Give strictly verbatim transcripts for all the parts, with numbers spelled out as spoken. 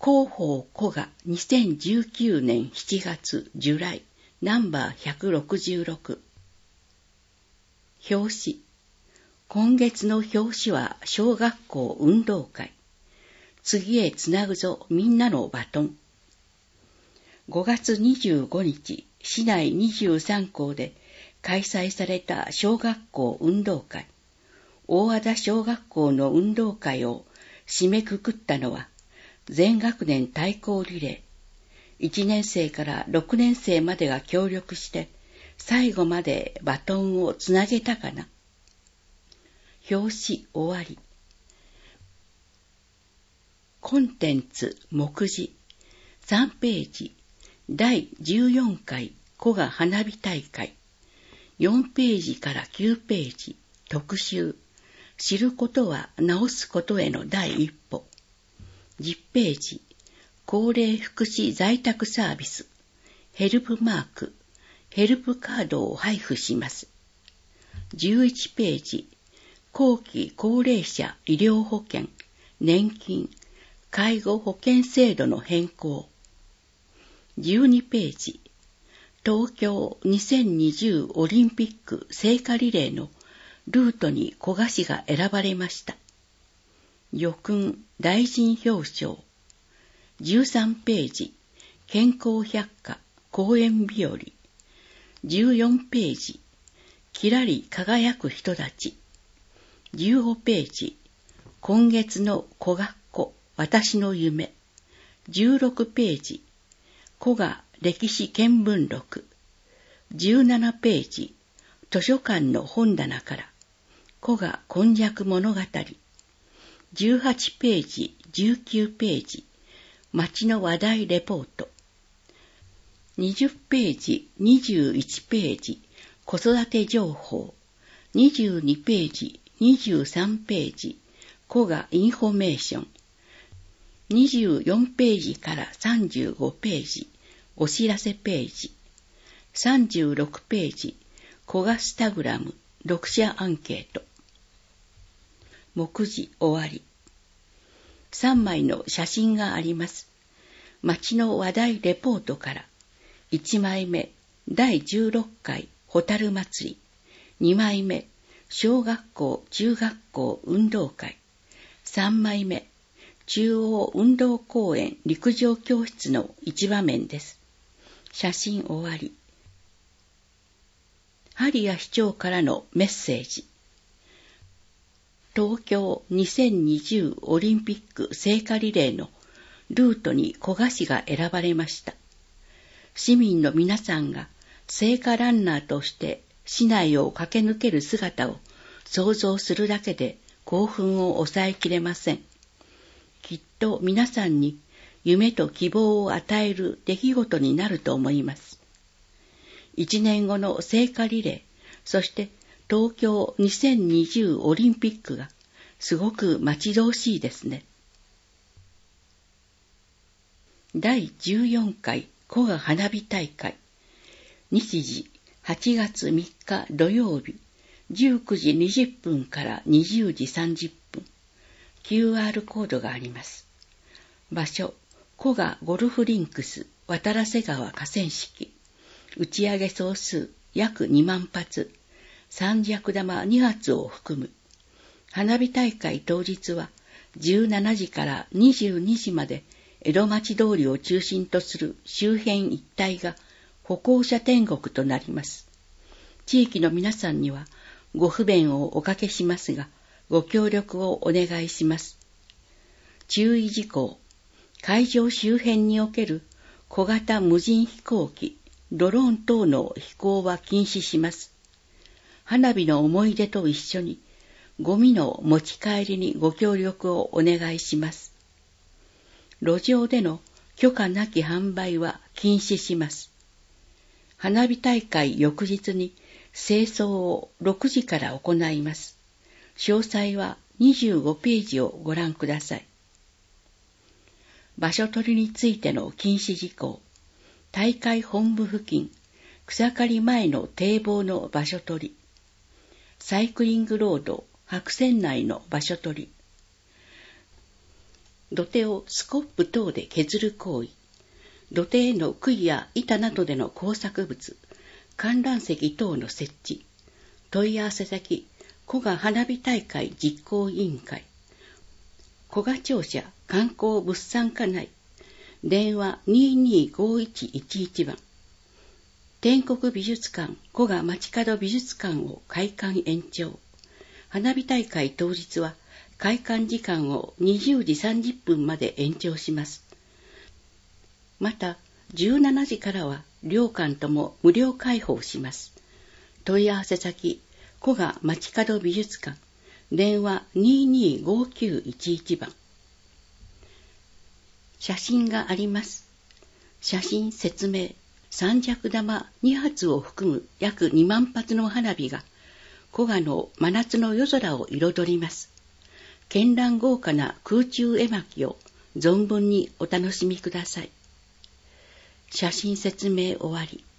広報古賀にせんじゅうきゅうねんしちがつジュライナンバーひゃくろくじゅうろく。表紙。今月の表紙は小学校運動会。次へつなぐぞみんなのバトン。ごがつにじゅうごにち、市内にじゅうさんこうで開催された小学校運動会。大和田小学校の運動会を締めくくったのは、全学年対抗リレー。いちねんせいからろくねんせいまでが協力して、最後までバトンをつなげたかな。表紙終わり。コンテンツ目次さんページだいじゅうよんかい古賀花火大会よんページからきゅうページ特集知ることは直すことへの第一歩じゅっページ高齢福祉在宅サービスヘルプマークヘルプカードを配布しますじゅういちページ後期高齢者医療保険年金介護保険制度の変更じゅうにページ東京にせんにじゅうオリンピック聖火リレーのルートに古賀市が選ばれました叙勲大臣表彰じゅうさんページ健康百科公園日和じゅうよんページきらり輝く人たちじゅうごページ今月の古学校私の夢じゅうろくページ古賀歴史見聞録じゅうななページ図書館の本棚から古賀今昔物語じゅうはちページじゅうきゅうページ町の話題レポートにじゅうページにじゅういちページ子育て情報にじゅうにページにじゅうさんページ古賀インフォメーションにじゅうよんページからさんじゅうごページお知らせページさんじゅうろくページ古賀スタグラム読者アンケート目次終わりさんまいの写真があります町の話題レポートからいちまいめだいじゅうろっかいホタル祭りにまいめ小学校中学校運動会さんまいめ中央運動公園陸上教室の一場面です。写真終わり。針谷市長からのメッセージ。東京にせんにじゅうオリンピック聖火リレーのルートに古賀市が選ばれました。市民の皆さんが聖火ランナーとして市内を駆け抜ける姿を想像するだけで興奮を抑えきれません。きっと皆さんに夢と希望を与える出来事になると思います。一年後の聖火リレー、そして東京にせんにじゅうオリンピックがすごく待ち遠しいですね。だいじゅうよんかい古賀花火大会。日時はちがつみっか土曜日じゅうくじにじゅっぷんからにじゅうじさんじゅっぷん。キューアール コードがあります。場所、古賀ゴルフリンクス渡良瀬川河川敷。打ち上げ総数約にまんぱつ。三尺玉にはつを含む。花火大会当日はじゅうしちじからにじゅうにじまで江戸町通りを中心とする周辺一帯が歩行者天国となります。地域の皆さんにはご不便をおかけしますが、ご協力をお願いします。注意事項。会場周辺における小型無人飛行機、ドローン等の飛行は禁止します。花火の思い出と一緒に、ゴミの持ち帰りにご協力をお願いします。路上での許可なき販売は禁止します。花火大会翌日に清掃をろくじから行います。詳細はにじゅうごページをご覧ください。場所取りについての禁止事項。大会本部付近、草刈り前の堤防の場所取り。サイクリングロード、白線内の場所取り。 土手をスコップ等で削る行為、土手への杭や板などでの工作物、観覧席等の設置、問い合わせ先、古賀花火大会実行委員会、古賀庁舎観光物産課内、電話 にーにーごーいちいちいち 番、天国美術館古賀街角美術館を開館延長。花火大会当日は開館時間をにじゅうじさんじゅっぷんまで延長します。また、じゅうしちじからは両館とも無料開放します。問い合わせ先、古賀街角美術館、電話 にーにーごーきゅういちいち 番。写真があります。写真説明、三尺玉にはつを含む約にまんぱつの花火が、古賀の真夏の夜空を彩ります。絢爛豪華な空中絵巻を存分にお楽しみください。写真説明終わり。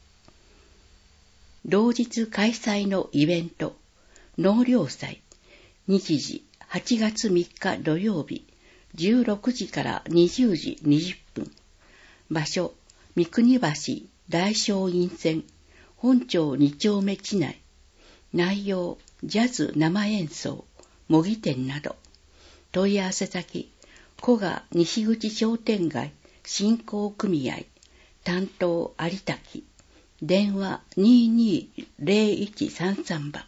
同日開催のイベント、納涼祭、日時はちがつみっか土曜日、じゅうろくじからにじゅうじにじゅっぷん。場所、三国橋大松院線、本町に丁目地内。内容、ジャズ生演奏、模擬店など。問い合わせ先、古賀西口商店街振興組合、担当有滝、電話 にーにーぜろいちさんさん 番。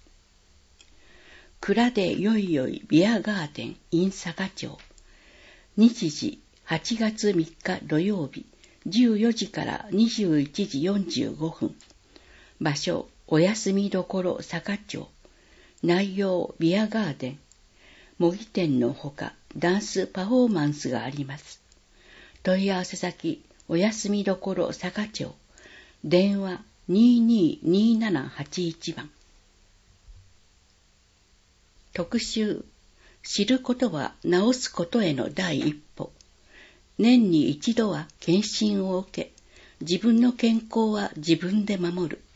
蔵でよいよいビアガーデン in 佐賀町。日時はちがつみっか土曜日、じゅうよじからにじゅういちじよんじゅうごふん。場所、お休みどころ佐賀町。内容、ビアガーデン。模擬店のほか、ダンスパフォーマンスがあります。問い合わせ先、お休みどころ佐賀町。電話 にーにーにーななはちいち 番。特集、知ることは治すことへの第一歩。年に一度は検診を受け、自分の健康は自分で守る。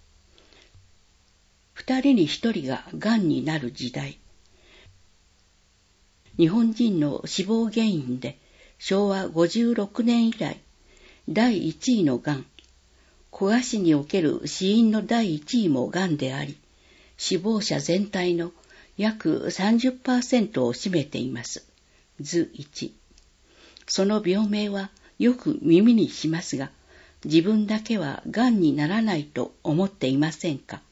二人に一人ががんになる時代。日本人の死亡原因でしょうわごじゅうろくねん以来、だいいちいのがん。古賀市における死因のだいいちいもがんであり、死亡者全体の約 さんじゅっパーセント を占めています。図いち。その病名はよく耳にしますが、自分だけはがんにならないと思っていませんか？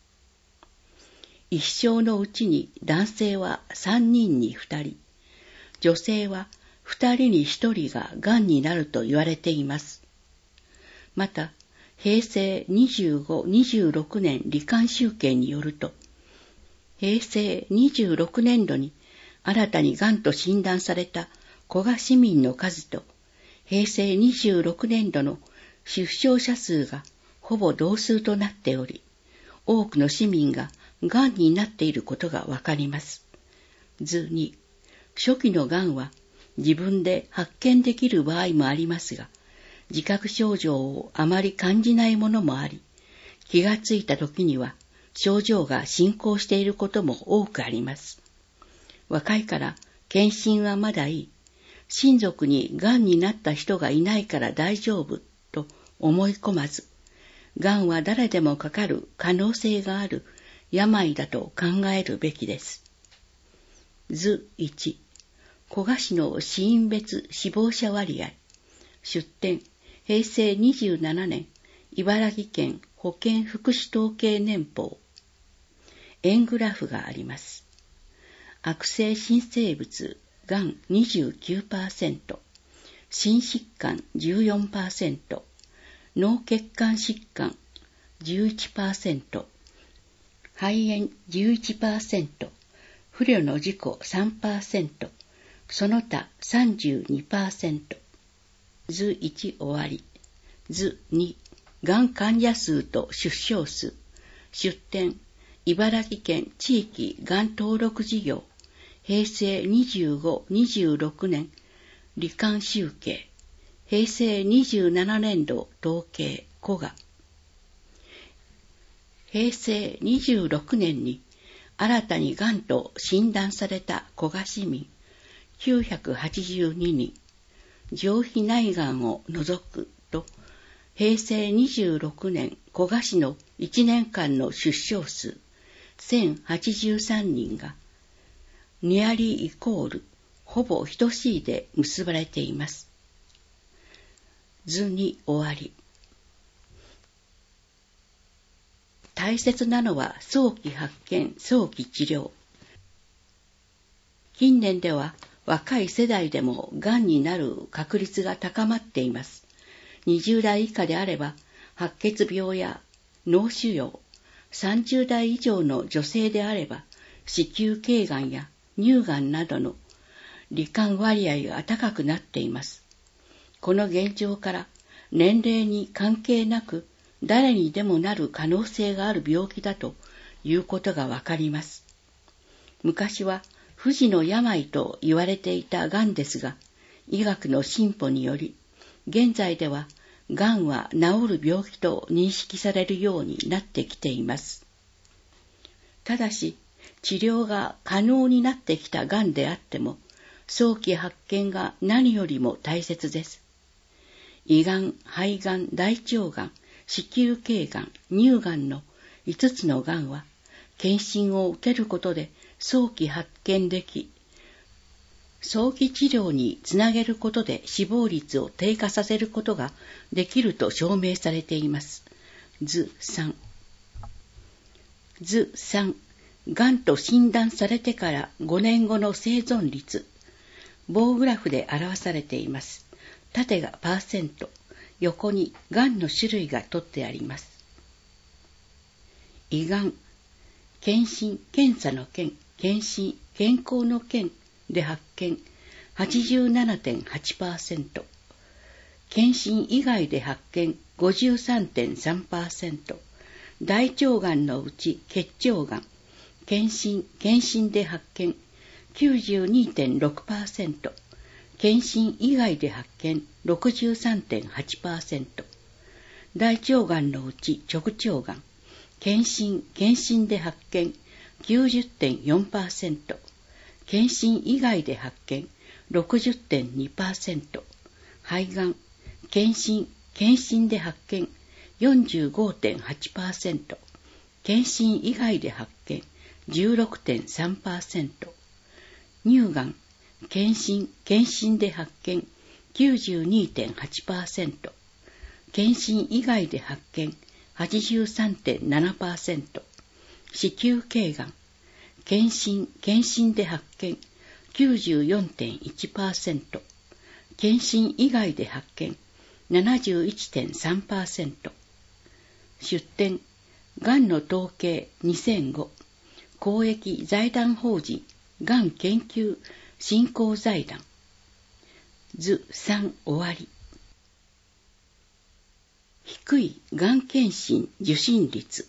一生のうちに男性はさんにんにふたり、女性はふたりにひとりががんになると言われています。また、へいせいにじゅうご、にじゅうろくねん罹患集計によると、へいせいにじゅうろくねんどに新たにがんと診断された古賀市民の数と、へいせいにじゅうろくねんどの出生者数がほぼ同数となっており、多くの市民ががんになっていることがわかります。図に、初期のがんは自分で発見できる場合もありますが、自覚症状をあまり感じないものもあり、気がついた時には症状が進行していることも多くあります。若いから検診はまだいい、親族にがんになった人がいないから大丈夫と思い込まず、がんは誰でもかかる可能性がある病だと考えるべきです。図いち、古賀市の死因別死亡者割合。出典、へいせいにじゅうななねん、茨城県保健福祉統計年報。円グラフがあります。悪性新生物、がん にじゅうきゅうパーセント、心疾患 じゅうよんパーセント、脳血管疾患 じゅういちパーセント、肺炎 じゅういちパーセント、不慮の事故 さんパーセント、その他 さんじゅうにパーセント。図いち終わり。図に、がん患者数と出生数。出典、茨城県地域がん登録事業。へいせいにじゅうご、にじゅうろくねん、罹患集計。へいせいにじゅうななねんど統計、古賀。へいせいにじゅうろくねんに新たにがんと診断された古賀市民きゅうひゃくはちじゅうににん、上皮内がんを除くと、へいせいにじゅうろくねん古賀市のいちねんかんの出生数せんはちじゅうさんにんが、ニアリーイコール、ほぼ等しいで結ばれています。図に終わり。大切なのは早期発見、早期治療。近年では若い世代でもがんになる確率が高まっています。にじゅうだい以下であれば白血病や脳腫瘍、さんじゅうだい以上の女性であれば子宮頸がんや乳がんなどの罹患割合が高くなっています。この現状から年齢に関係なく誰にでもなる可能性がある病気だということがわかります。昔は不治の病と言われていたがんですが、医学の進歩により、現在ではがんは治る病気と認識されるようになってきています。ただし、治療が可能になってきたがんであっても、早期発見が何よりも大切です。胃がん、肺がん、大腸がん、子宮頸がん、乳がんのいつつのがんは、検診を受けることで早期発見でき、早期治療につなげることで死亡率を低下させることができると証明されています。図さん。図さん。がんと診断されてからごねんごの生存率。棒グラフで表されています。縦がパーセント、横にがんの種類が取ってあります。胃がん、検診、検査の件、検診、健康の件で発見 はちじゅうななてんはちパーセント、検診以外で発見 ごじゅうさんてんさんパーセント、大腸がんのうち結腸がん、検診、検診で発見 きゅうじゅうにてんろくパーセント、検診以外で発見 ろくじゅうさんてんはちパーセント、大腸がんのうち直腸がん、検診、検診で発見 きゅうじゅってんよんパーセント、検診以外で発見 ろくじゅってんにパーセント、肺がん、検診、検診で発見 よんじゅうごてんはちパーセント、検診以外で発見 じゅうろくてんさんパーセント、乳がん、検診、検診で発見 きゅうじゅうにてんはちパーセント、検診以外で発見 はちじゅうさんてんななパーセント、子宮頸がん、検診、検診で発見 きゅうじゅうよんてんいちパーセント、検診以外で発見 ななじゅういちてんさんパーセント、出典、がんの統計にせんご、公益財団法人がん研究振興財団。図さん終わり。低いがん検診受診率。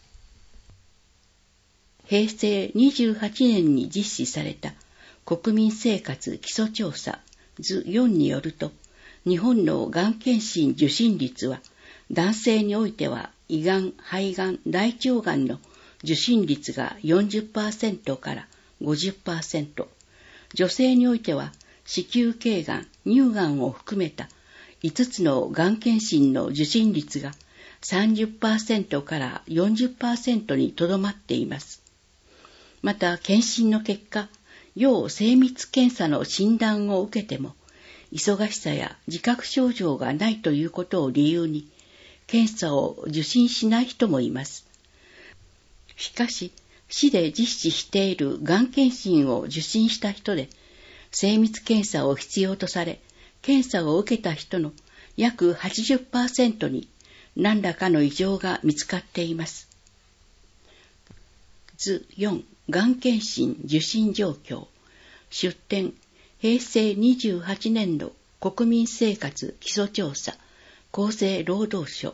へいせいにじゅうはちねんに実施された国民生活基礎調査図よんによると、日本のがん検診受診率は男性においては胃がん、肺がん、大腸がんの受診率が よんじゅっパーセント から ごじゅっパーセント、女性においては子宮頸がん、乳がんを含めたいつつのがん検診の受診率が さんじゅっパーセント から よんじゅっパーセント にとどまっています。また検診の結果、要精密検査の診断を受けても、忙しさや自覚症状がないということを理由に、検査を受診しない人もいます。しかし、市で実施しているがん検診を受診した人で、精密検査を必要とされ、検査を受けた人の約 はちじゅっパーセント に何らかの異常が見つかっています。図よん、がん検診受診状況。出典、へいせいにじゅうはちねんど国民生活基礎調査、厚生労働省。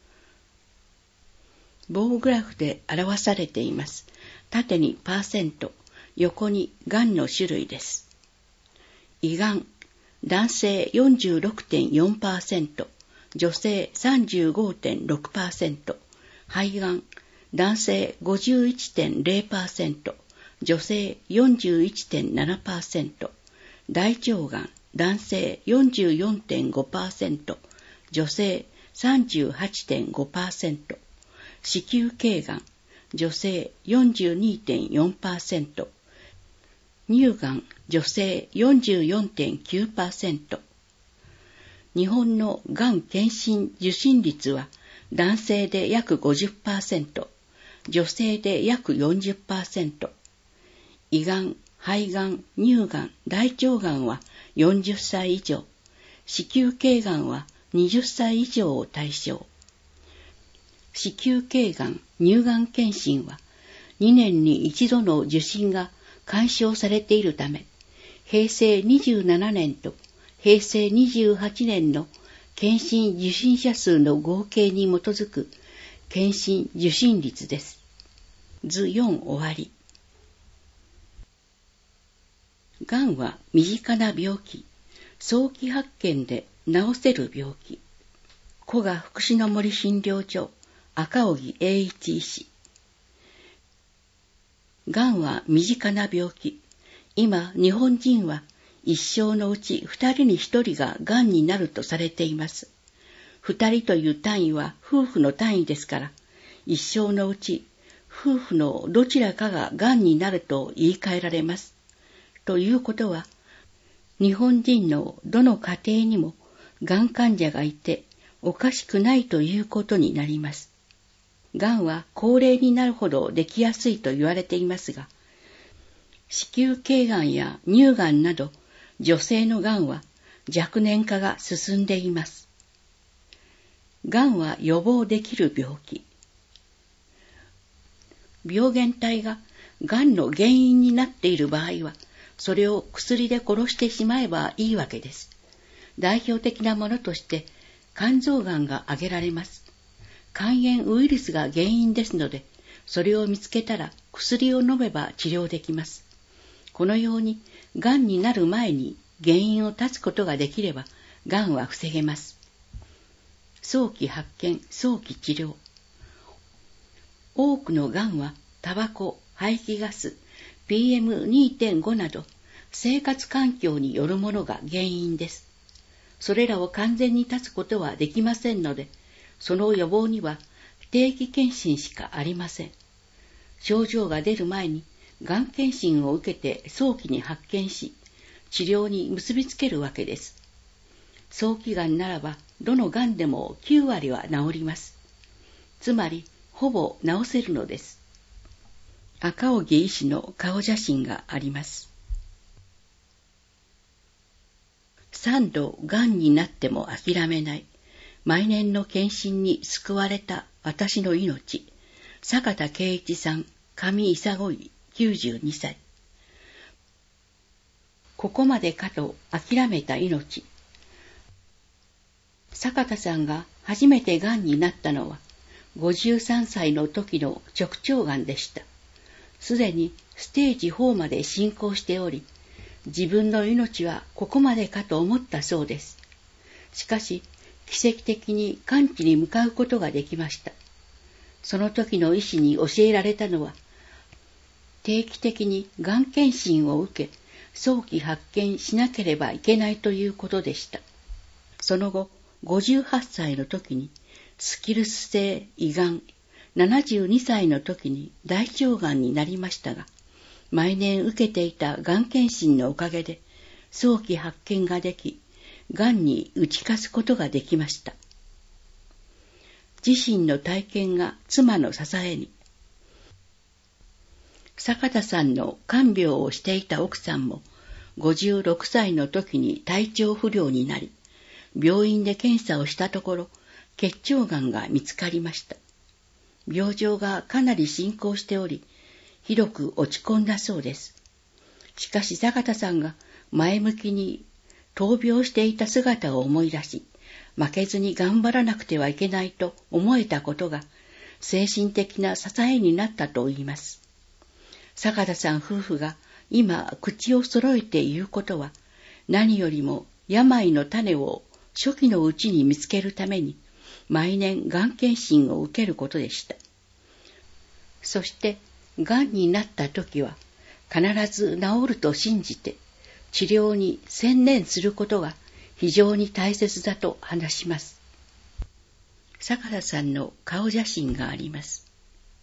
棒グラフで表されています。縦にパーセント、横にがんの種類です。胃がん、男性 よんじゅうろくてんよんパーセント、女性 さんじゅうごてんろくパーセント、肺がん、男性 ごじゅういちてんゼロパーセント、女性 よんじゅういちてんななパーセント、 大腸がん、男性 よんじゅうよんてんごパーセント、女性 さんじゅうはちてんごパーセント、子宮頸がん、女性 よんじゅうにてんよんパーセント、乳がん、女性 よんじゅうよんてんきゅうパーセント。日本のがん検診受診率は男性で約 ごじゅっパーセント、女性で約 よんじゅっパーセント。胃がん、肺がん、乳がん、大腸がんはよんじゅっさい以上、子宮頸がんははたち以上を対象。子宮頸がん、乳がん検診はにねんに一度の受診が勧奨されているため、へいせいにじゅうななねんとへいせいにじゅうはちねんの検診受診者数の合計に基づく検診受診率です。図よん終わり。がんは身近な病気、早期発見で治せる病気。古賀福祉の森診療所、赤荻栄一医師。がんは身近な病気。今、日本人は一生のうち二人に一人ががんになるとされています。二人という単位は夫婦の単位ですから、一生のうち夫婦のどちらかががんになると言い換えられます。ということは、日本人のどの家庭にもがん患者がいておかしくないということになります。がんは高齢になるほどできやすいと言われていますが、子宮頸がんや乳がんなど女性のがんは若年化が進んでいます。がんは予防できる病気。病原体ががんの原因になっている場合は、それを薬で殺してしまえばいいわけです。代表的なものとして肝臓がんが挙げられます。肝炎ウイルスが原因ですので、それを見つけたら薬を飲めば治療できます。このように、がんになる前に原因を断つことができれば、がんは防げます。早期発見、早期治療。多くのがんは、タバコ、排気ガス、ピーエムにてんご など、生活環境によるものが原因です。それらを完全に断つことはできませんので、その予防には定期検診しかありません。症状が出る前に、がん検診を受けて早期に発見し、治療に結びつけるわけです。早期がんならば、どのがんでもきゅうわりは治ります。つまり、ほぼ治せるのです。赤荻医師の顔写真があります。三度がんになっても諦めない。毎年の検診に救われた私の命。坂田圭一さん、上伊佐越きゅうじゅうにさい。ここまでかと諦めた命。坂田さんが初めてがんになったのはごじゅうさんさいの時の直腸がんでした。すでにステージよんまで進行しており、自分の命はここまでかと思ったそうです。しかし、奇跡的に完治に向かうことができました。その時の医師に教えられたのは、定期的にがん検診を受け、早期発見しなければいけないということでした。その後、ごじゅうはっさいの時にスキルス性胃がん、ななじゅうにさいの時に大腸がんになりましたが、毎年受けていたがん検診のおかげで早期発見ができ、がんに打ち勝つことができました。自身の体験が妻の支えに。坂田さんの看病をしていた奥さんもごじゅうろくさいの時に体調不良になり、病院で検査をしたところ、結腸がんが見つかりました。病状がかなり進行しており、ひどく落ち込んだそうです。しかし坂田さんが前向きに闘病していた姿を思い出し、負けずに頑張らなくてはいけないと思えたことが精神的な支えになったと言います。坂田さん夫婦が今口を揃えて言うことは、何よりも病の種を初期のうちに見つけるために毎年がん検診を受けることでした。そしてがんになった時は必ず治ると信じて、 治療に専念することが非常に大切だと話します。坂田さんの顔写真があります。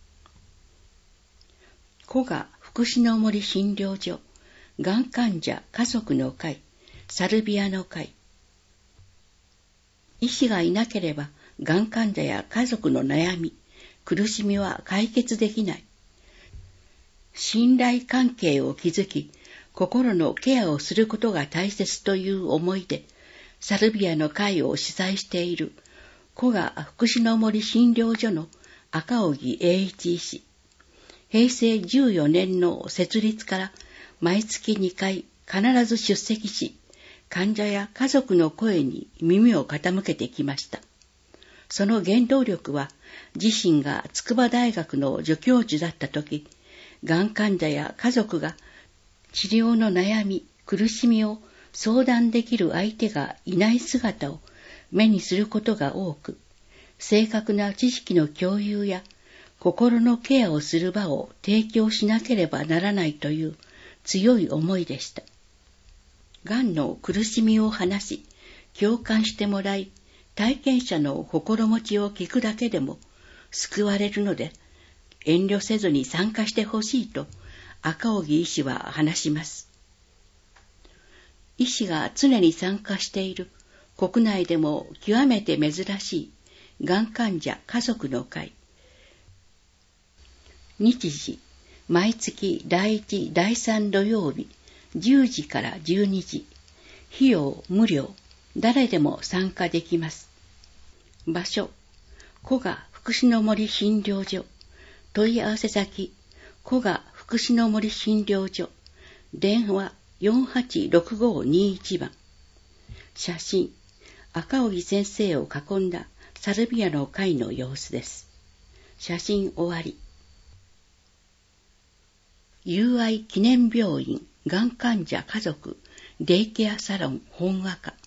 古賀福祉の森診療所、がん患者家族の会、サルビアの会。医師がいなければ、がん患者や家族の悩み、苦しみは解決できない。信頼関係を築き、心のケアをすることが大切という思いで、サルビアの会を主催している古賀福祉の森診療所の赤荻英一医師。へいせいじゅうよねんの設立から毎月にかい必ず出席し、患者や家族の声に耳を傾けてきました。その原動力は、自身が筑波大学の助教授だった時、がん患者や家族が治療の悩み、苦しみを相談できる相手がいない姿を目にすることが多く、正確な知識の共有や心のケアをする場を提供しなければならないという強い思いでした。がんの苦しみを話し、共感してもらい、体験者の心持ちを聞くだけでも救われるので、遠慮せずに参加してほしいと赤荻医師は話します。医師が常に参加している国内でも極めて珍しいがん患者家族の会。日時、毎月だいいち、だいさん土曜日、じゅうじからじゅうにじ。費用無料。誰でも参加できます。場所、古賀福祉の森診療所。問い合わせ先、古賀福祉の森診療所。電話よんはちろくごにいちばん。写真、赤荻先生を囲んだサルビアの会の様子です。写真終わり。友愛記念病院がん患者家族デイケアサロン本和歌。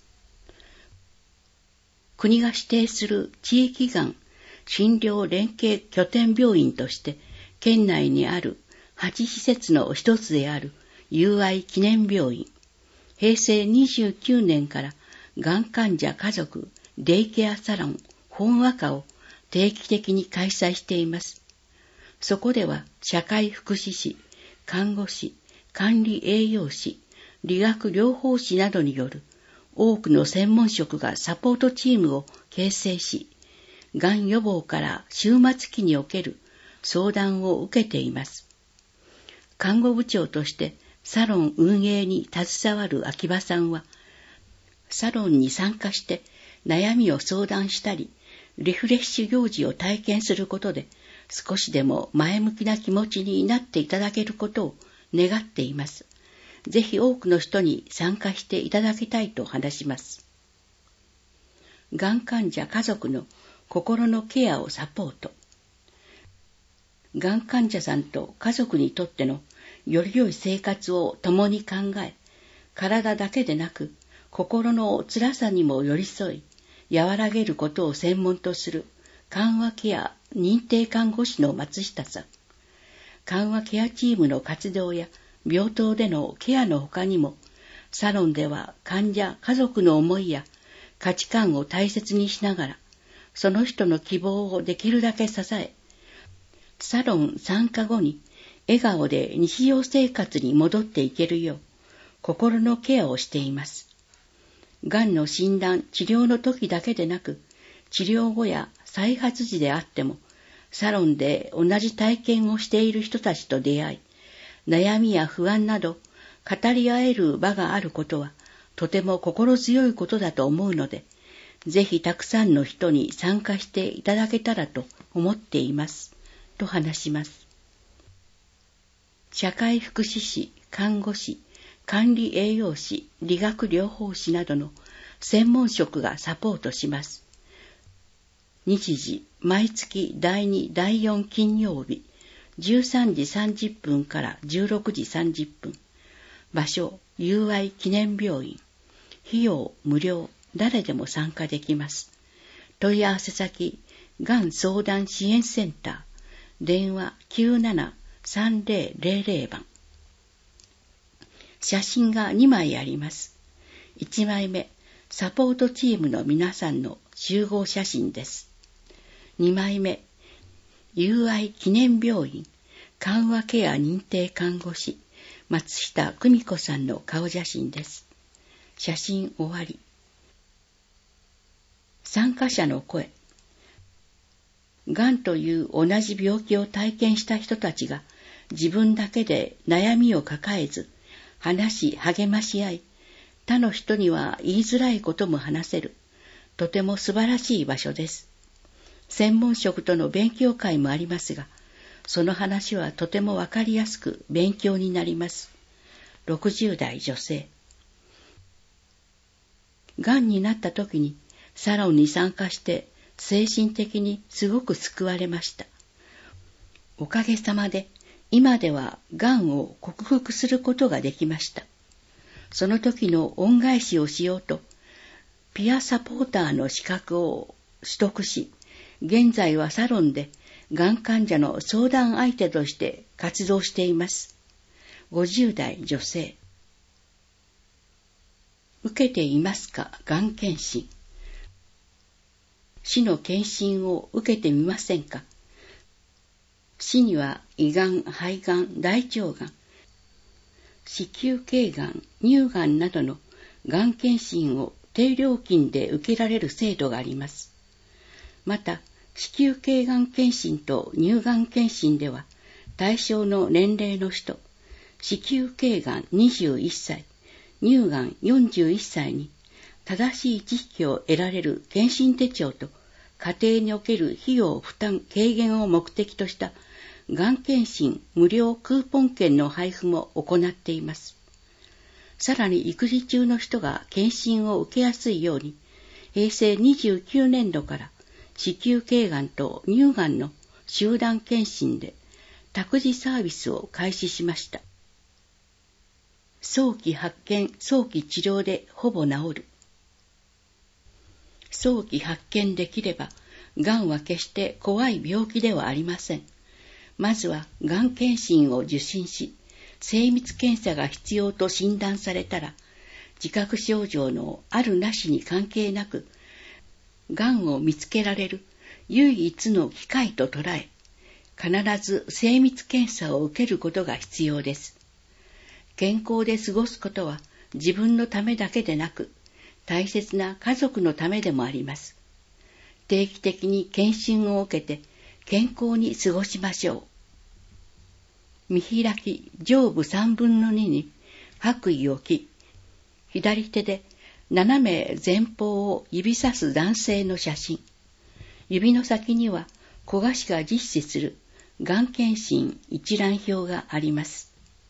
国が指定する地域がん診療連携拠点病院として県内にあるはち施設の一つである友愛記念病院。へいせいにじゅうきゅうねんからがん患者家族デイケアサロン本和歌を定期的に開催しています。そこでは社会福祉士、看護師、管理栄養士、理学療法士などによる多くの専門職がサポートチームを形成し、がん予防から終末期における相談を受けています。看護部長としてサロン運営に携わる秋葉さんは、サロンに参加して悩みを相談したり、リフレッシュ行事を体験することで、少しでも前向きな気持ちになっていただけることを願っています。ぜひ多くの人に参加していただきたいと話します。がん患者家族の心のケアをサポート。がん患者さんと家族にとってのより良い生活を共に考え、体だけでなく心の辛さにも寄り添い、和らげることを専門とする緩和ケア認定看護師の松下さん。緩和ケアチームの活動や病棟でのケアの他にも、サロンでは患者家族の思いや価値観を大切にしながら、その人の希望をできるだけ支え、サロン参加後に笑顔で日常生活に戻っていけるよう、心のケアをしています。がんの診断、治療の時だけでなく、治療後や再発時であっても、サロンで同じ体験をしている人たちと出会い、悩みや不安など語り合える場があることは、とても心強いことだと思うので、ぜひたくさんの人に参加していただけたらと思っています、と話します。社会福祉士、看護師、管理栄養士、理学療法士などの専門職がサポートします。日時、毎月だいに、だいよん金曜日、じゅうさんじさんじゅっぷんからじゅうろくじさんじゅっぷん。場所、友愛記念病院。費用無料、誰でも参加できます。問い合わせ先、がん相談支援センター。電話きゅうななさんぜろぜろぜろばん。 写真がにまいあります。いちまいめ、サポートチームの皆さんの集合写真です。にまいめ、友愛記念病院緩和ケア認定看護師松下久美子さんの顔写真です。写真終わり。参加者の声。がんという同じ病気を体験した人たちが自分だけで悩みを抱えず、話し励まし合い、他の人には言いづらいことも話せる、とても素晴らしい場所です。専門職との勉強会もありますが、その話はとてもわかりやすく勉強になります。ろくじゅうだい女性。がんになった時にサロンに参加して精神的にすごく救われました。おかげさまで今ではがんを克服することができました。その時の恩返しをしようと、ピアサポーターの資格を取得し、現在はサロンでがん患者の相談相手として活動しています。ごじゅうだい女性。受けていますか、がん検診。市の検診を受けてみませんか。市には胃がん、肺がん、大腸がん、子宮頸がん、乳がんなどのがん検診を低料金で受けられる制度があります。また、子宮頸がん検診と乳がん検診では、対象の年齢の人、子宮頸がんにじゅういっさい、乳がんよんじゅういっさいに正しい知識を得られる検診手帳と家庭における費用負担軽減を目的としたがん検診無料クーポン券の配布も行っています。さらに育児中の人が検診を受けやすいように、へいせいにじゅうきゅうねんどから子宮頸がんと乳がんの集団検診で託児サービスを開始しました。早期発見、早期治療でほぼ治る。早期発見できれば、がんは決して怖い病気ではありません。まずはがん検診を受診し、精密検査が必要と診断されたら、自覚症状のあるなしに関係なく、がんを見つけられる唯一の機会と捉え、必ず精密検査を受けることが必要です。健康で過ごすことは自分のためだけでなく、大切な家族のためでもあります。定期的に検診を受けて健康に過ごしましょう。見開き上部さんぶんのにに白衣を着、左手で斜め前方を指さす男性の写真。指の先には古賀市が実施するがん検診一覧表があります。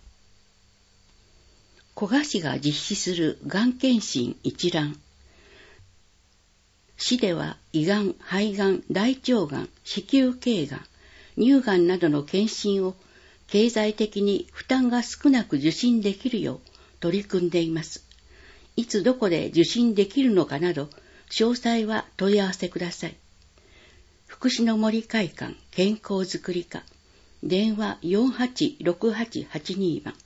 古賀市が実施するがん検診一覧。市では胃がん、肺がん、大腸がん、子宮頸がん、乳がんなどの検診を経済的に負担が少なく受診できるよう取り組んでいます。いつどこで受診できるのかなど、詳細は問い合わせください。福祉の森会館健康づくり課、電話 よんはちろくはちはちに 番。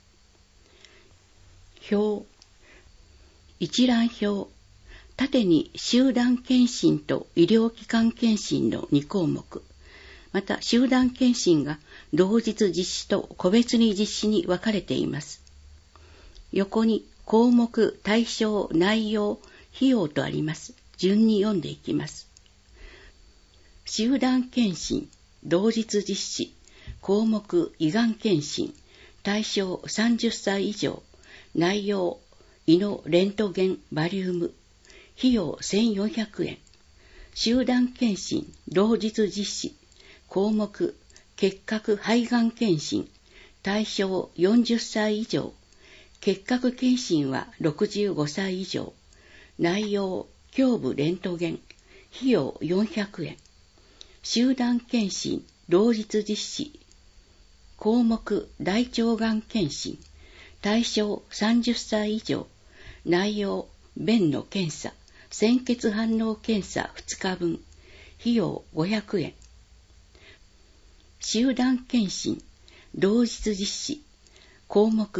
表。一覧表。縦に集団検診と医療機関検診のにこうもく。また集団検診が同日実施と個別に実施に分かれています。横に項目、対象、内容、費用とあります。順に読んでいきます。集団検診、同日実施、項目、胃がん検診、対象さんじゅっさい以上、内容、胃のレントゲン、バリウム、費用せんよんひゃくえん。集団検診、同日実施、項目、結核肺がん検診、対象よんじゅっさい以上、結核検診はろくじゅうごさい以上、内容、胸部レントゲン、費用よんひゃくえん。集団検診、同日実施、項目、大腸がん検診、対象さんじゅっさい以上、内容、便の検査、鮮血反応検査ふつかぶん、費用ごひゃくえん。集団検診、同日実施、項目、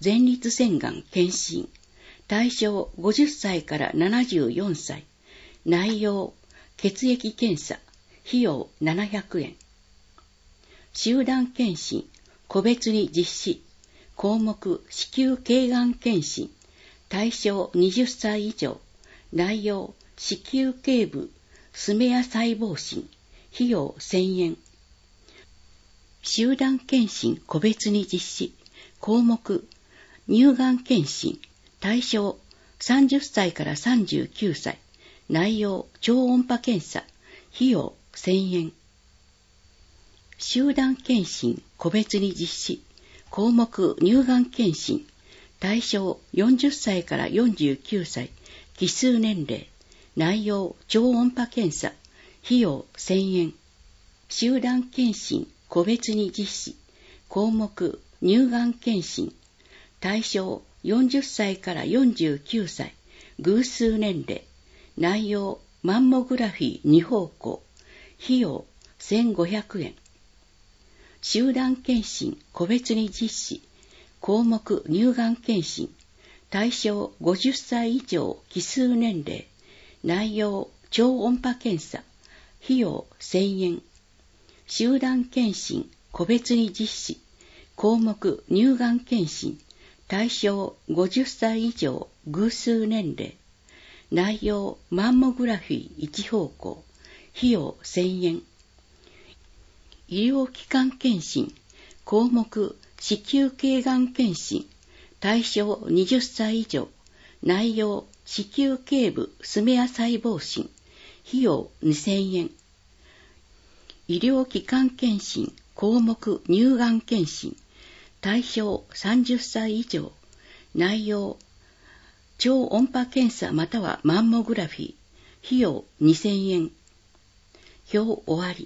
前立腺がん検診。対象ごじゅっさいからななじゅうよんさい。内容、血液検査。費用ななひゃくえん。集団検診、個別に実施。項目、子宮頸がん検診。対象はたち以上。内容、子宮頸部、スメア細胞診。費用せんえん。集団検診、個別に実施。項目、乳がん検診。対象、さんじゅっさいからさんじゅうきゅうさい。内容、超音波検査。費用せんえん。集団検診、個別に実施。項目、乳がん検診。対象、よんじゅっさいからよんじゅうきゅうさい。奇数年齢。内容、超音波検査。費用せんえん。集団検診、個別に実施。項目、乳がん検診。対象、よんじゅっさいからよんじゅうきゅうさい。偶数年齢。内容、マンモグラフィーに方向。費用せんごひゃくえん。集団検診、個別に実施。項目、乳がん検診。対象、ごじゅっさい以上、奇数年齢。内容、超音波検査。費用せんえん。集団検診、個別に実施。項目、乳がん検診。対象、ごじゅっさい以上、偶数年齢。内容、マンモグラフィー一方向。費用せんえん。医療機関検診。項目、子宮頸がん検診。対象はたち以上。内容、子宮頸部スメア細胞診。費用にせんえん。医療機関検診。項目、乳がん検診。対象さんじゅっさい以上。内容、超音波検査またはマンモグラフィー。費用にせんえん。表終わり。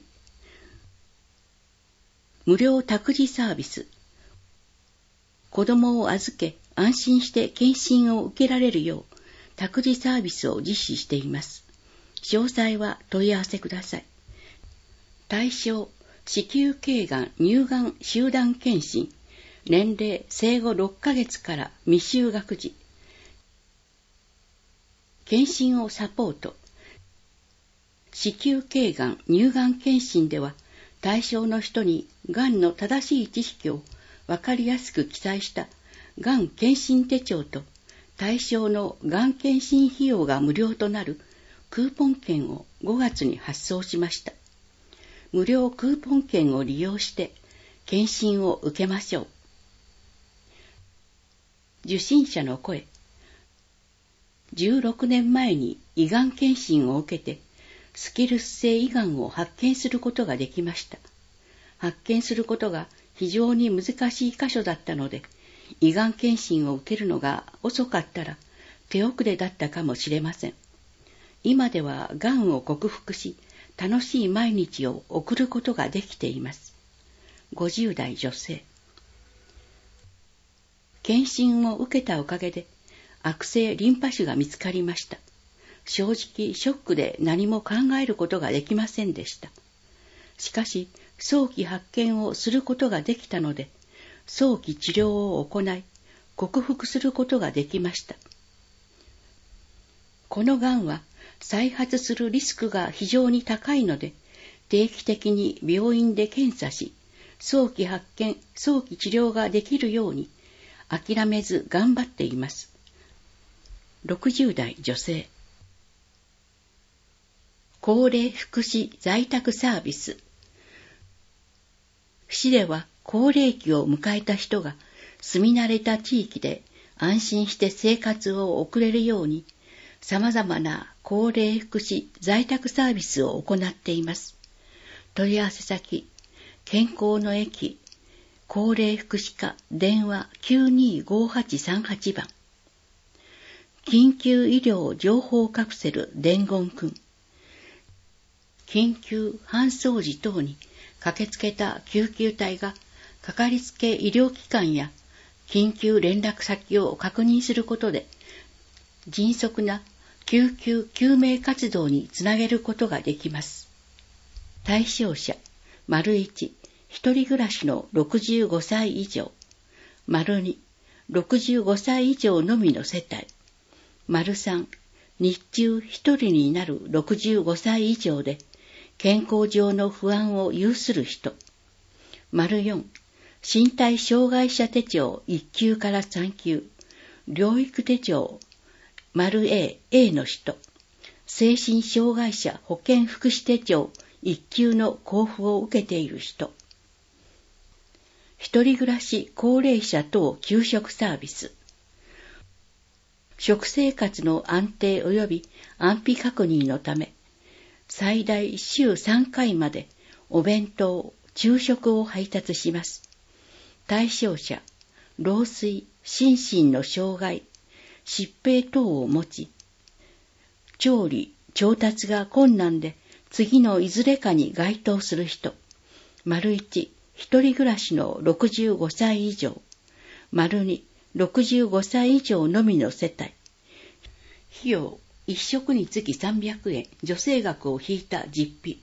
無料託児サービス。子供を預け安心して検診を受けられるよう託児サービスを実施しています。詳細は問い合わせください。対象、子宮頸がん乳がん集団検診。年齢生後ろっかげつから未就学児。検診をサポート。子宮頸がん乳がん検診では対象の人にがんの正しい知識をわかりやすく記載したがん検診手帳と対象のがん検診費用が無料となるクーポン券をごがつに発送しました。無料クーポン券を利用して検診を受けましょう。受診者の声。じゅうろくねんまえに胃がん検診を受けてスキルス性胃がんを発見することができました。発見することが非常に難しい箇所だったので、胃がん検診を受けるのが遅かったら手遅れだったかもしれません。今ではがんを克服し、楽しい毎日を送ることができています。ごじゅう代女性。検診を受けたおかげで悪性リンパ腫が見つかりました。正直ショックで何も考えることができませんでした。しかし早期発見をすることができたので、早期治療を行い克服することができました。このがんは再発するリスクが非常に高いので、定期的に病院で検査し、早期発見、早期治療ができるように諦めず頑張っています。ろくじゅう代女性。高齢福祉在宅サービス。市では高齢期を迎えた人が住み慣れた地域で安心して生活を送れるように、様々な高齢福祉在宅サービスを行っています。問い合わせ先、健康の駅、高齢福祉課電話 きゅうにーごーはちさんはち 番。緊急医療情報カプセル伝言くん。緊急搬送時等に駆けつけた救急隊がかかりつけ医療機関や緊急連絡先を確認することで迅速な救急救命活動につなげることができます。対象者、丸いち、一人暮らしのろくじゅうごさい以上、丸に、 ろくじゅうごさい以上のみの世帯。丸さん、日中一人になるろくじゅうごさい以上で、健康上の不安を有する人。丸よん、身体障害者手帳いっ級からさん級、療育手帳、丸 A、A の人。精神障害者保健福祉手帳いっ級の交付を受けている人。一人暮らし高齢者等給食サービス。食生活の安定及び安否確認のため、最大週さんかいまでお弁当、昼食を配達します。対象者、老衰、心身の障害、疾病等を持ち、調理、調達が困難で次のいずれかに該当する人。丸いち、一人暮らしのろくじゅうごさい以上。丸に、ろくじゅうごさい以上のみの世帯。費用、一食につきさんびゃくえん、助成額を引いた実費。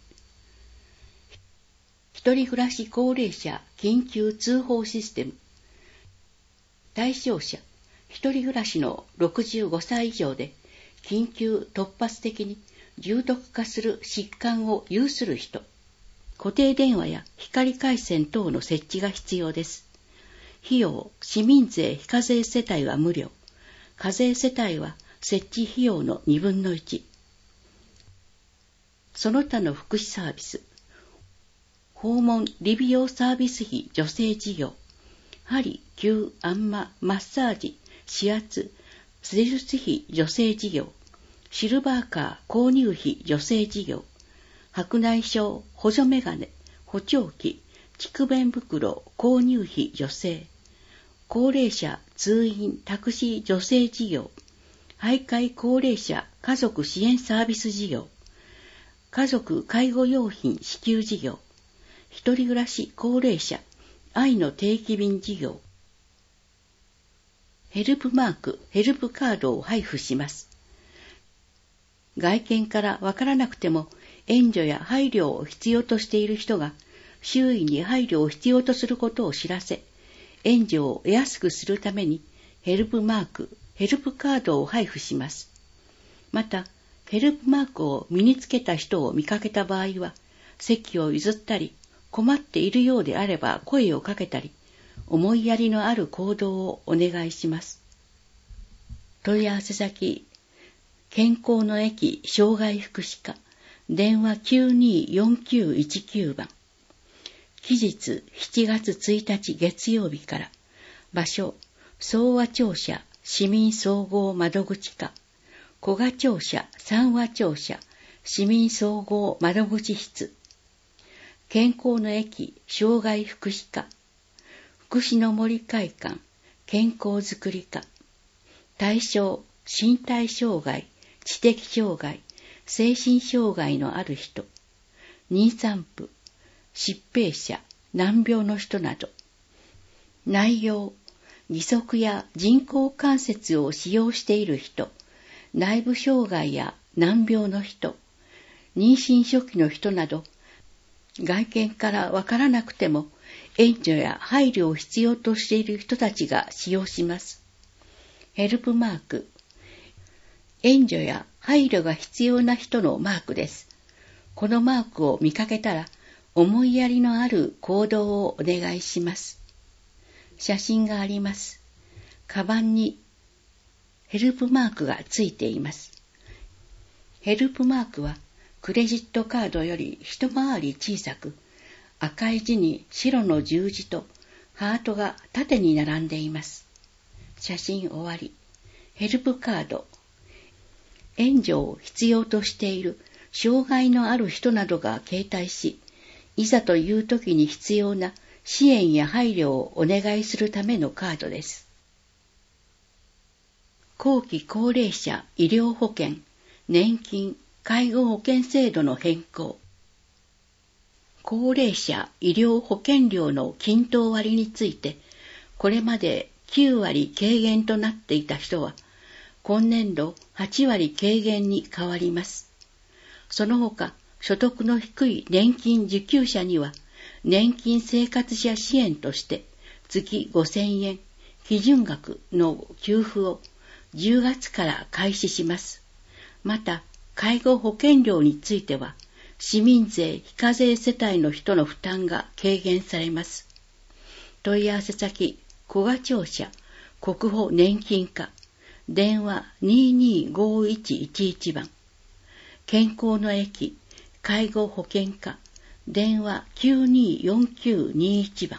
一人暮らし高齢者緊急通報システム。対象者、一人暮らしのろくじゅうごさい以上で、緊急突発的に重篤化する疾患を有する人。固定電話や光回線等の設置が必要です。費用、市民税非課税世帯は無料。課税世帯は設置費用のにぶんのいち。その他の福祉サービス。訪問理美容サービス費助成事業。針、灸、あんま、マッサージ、指圧、施術費助成事業。シルバーカー購入費助成事業。白内障補助メガネ、補聴器、蓄弁袋購入費助成。高齢者通院タクシー助成事業。徘徊高齢者家族支援サービス事業。家族介護用品支給事業。一人暮らし高齢者愛の定期便事業。ヘルプマーク、ヘルプカードを配布します。外見からわからなくても援助や配慮を必要としている人が周囲に配慮を必要とすることを知らせ、援助を得やすくするためにヘルプマーク、ヘルプカードを配布します。また、ヘルプマークを身につけた人を見かけた場合は、席を譲ったり、困っているようであれば声をかけたり、思いやりのある行動をお願いします。問い合わせ先、健康の駅障害福祉課、電話 きゅうにーよんきゅういちきゅう 番。期日しちがつついたち月曜日から、場所、総和庁舎市民総合窓口課、古賀庁舎三和庁舎市民総合窓口室、健康の駅障害福祉課、福祉の森会館健康づくり課、対象身体障害、知的障害、精神障害のある人、妊産婦、疾病者、難病の人など。内容、義足や人工関節を使用している人、内部障害や難病の人、妊娠初期の人など、外見からわからなくても援助や配慮を必要としている人たちが使用します。ヘルプマーク、援助や配慮が必要な人のマークです。このマークを見かけたら、思いやりのある行動をお願いします。写真があります。カバンにヘルプマークがついています。ヘルプマークはクレジットカードより一回り小さく、赤い字に白の十字とハートが縦に並んでいます。写真終わり。ヘルプカード。援助を必要としている障害のある人などが携帯し、いざという時に必要な支援や配慮をお願いするためのカードです。後期高齢者医療保険、年金、介護保険制度の変更。高齢者医療保険料の均等割について、これまできゅうわり軽減となっていた人は、今年度はちわり軽減に変わります。その他、所得の低い年金受給者には、年金生活者支援として月ごせんえん、 基準額の給付をじゅうがつから開始します。また、介護保険料については、市民税非課税世帯の人の負担が軽減されます。問い合わせ先、古賀庁舎、国保年金課、電話 にーにーごーいちいちいち 番、健康の駅、介護保険課、電話 きゅうにーよんきゅうにいち 番。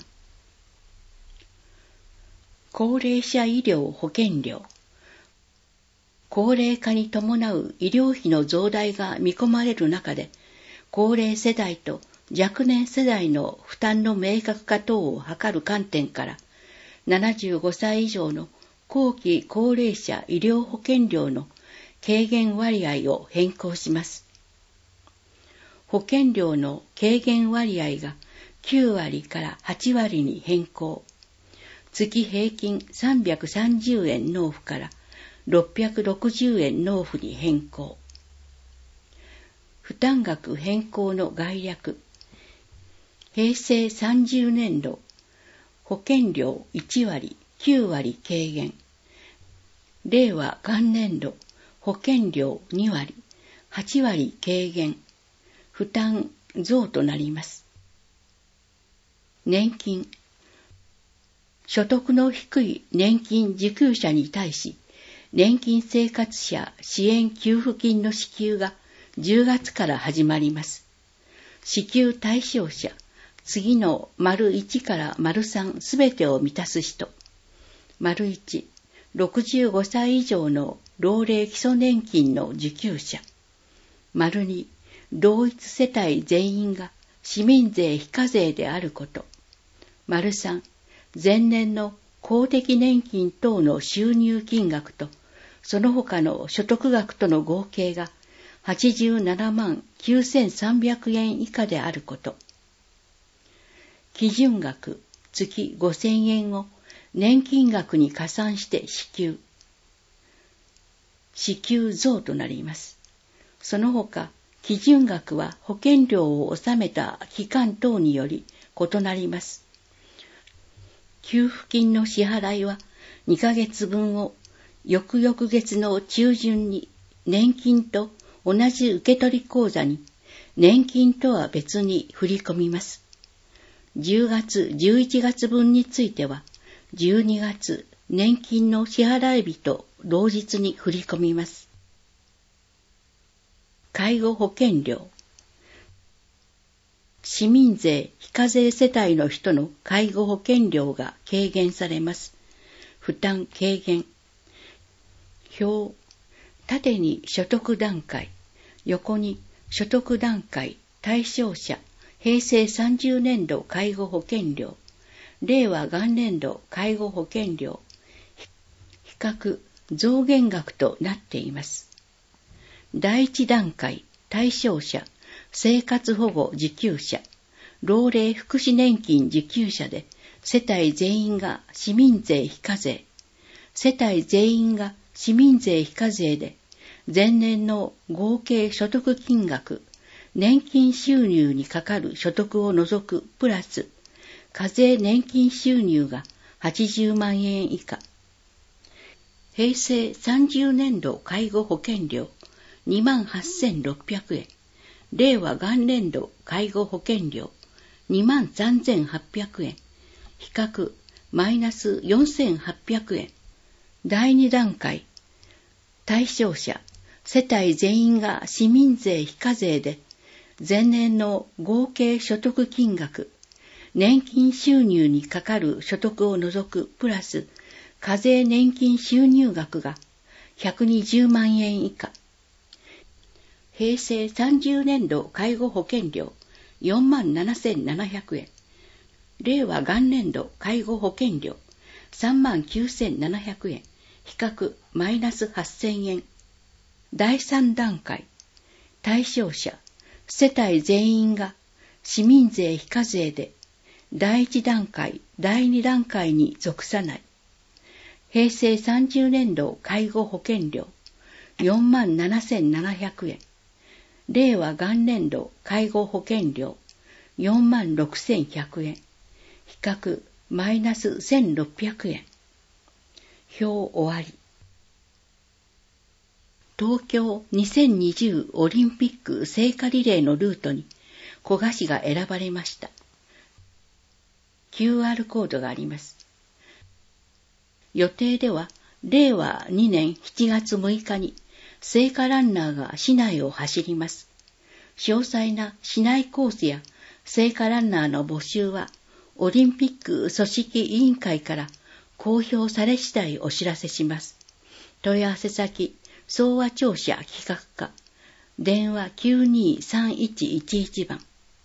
高齢者医療保険料。高齢化に伴う医療費の増大が見込まれる中で、高齢世代と若年世代の負担の明確化等を図る観点から、ななじゅうごさい以上の後期高齢者医療保険料の軽減割合を変更します。保険料の軽減割合がきゅうわりからはちわりに変更。月平均さんびゃくさんじゅうえん納付からろっぴゃくろくじゅうえん納付に変更。負担額変更の概略。平成さんじゅうねんど、保険料いちわり、きゅうわり軽減。令和元年度、保険料にわり、はちわり軽減。負担増となります。年金。所得の低い年金受給者に対し、年金生活者支援給付金の支給がじゅうがつから始まります。支給対象者、次の丸いちから丸さんすべてを満たす人。丸いち、ろくじゅうごさい以上の老齢基礎年金の受給者。丸に、同一世帯全員が市民税非課税であること。丸さん、前年の公的年金等の収入金額と、その他の所得額との合計がはちじゅうななまんきゅうせんさんびゃくえん以下であること。基準額、月ごせんえんを年金額に加算して支給。支給増となります。その他、基準額は保険料を納めた期間等により異なります。給付金の支払いはにかげつぶんを翌々月の中旬に年金と同じ受取口座に年金とは別に振り込みます。じゅうがつ、じゅういちがつぶんについてはじゅうにがつ年金の支払い日と同日に振り込みます。介護保険料。市民税非課税世帯の人の介護保険料が軽減されます。負担軽減。表。縦に所得段階、横に所得段階対象者、平成さんじゅうねんど介護保険料、令和元年度介護保険料、比較増減額となっています。第一段階対象者、生活保護受給者、老齢福祉年金受給者で世帯全員が市民税非課税、世帯全員が市民税非課税で前年の合計所得金額、年金収入にかかる所得を除くプラス課税年金収入がはちじゅうまんえん以下。平成さんじゅうねんど介護保険料にまんはっせんろっぴゃくえん、令和元年度介護保険料にまんさんぜんはっぴゃくえん、比較マイナスよんせんはっぴゃくえん。第二段階対象者、世帯全員が市民税非課税で前年の合計所得金額、年金収入にかかる所得を除くプラス課税年金収入額がひゃくにじゅうまんえん以下。平成さんじゅうねんど介護保険料よんまんななせんななひゃくえん、令和元年度介護保険料さんまんきゅうせんななひゃくえん、比較マイナスはっせんえん。第三段階対象者、世帯全員が市民税非課税で第一段階、第二段階に属さない。平成さんじゅうねんど介護保険料よんまんななせんななひゃくえん、令和元年度介護保険料よんまんろくせんひゃくえん、比較マイナスせんろっぴゃくえん。 表終わり。東京にせんにじゅうオリンピック聖火リレーのルートに古賀市が選ばれました。キューアール コードがあります。予定では、れいわにねんしちがつむいかに聖火ランナーが市内を走ります。詳細な市内コースや聖火ランナーの募集は、オリンピック組織委員会から公表され次第お知らせします。問い合わせ先、総和庁舎企画課、電話 きゅうにーさんいちいちいち 番。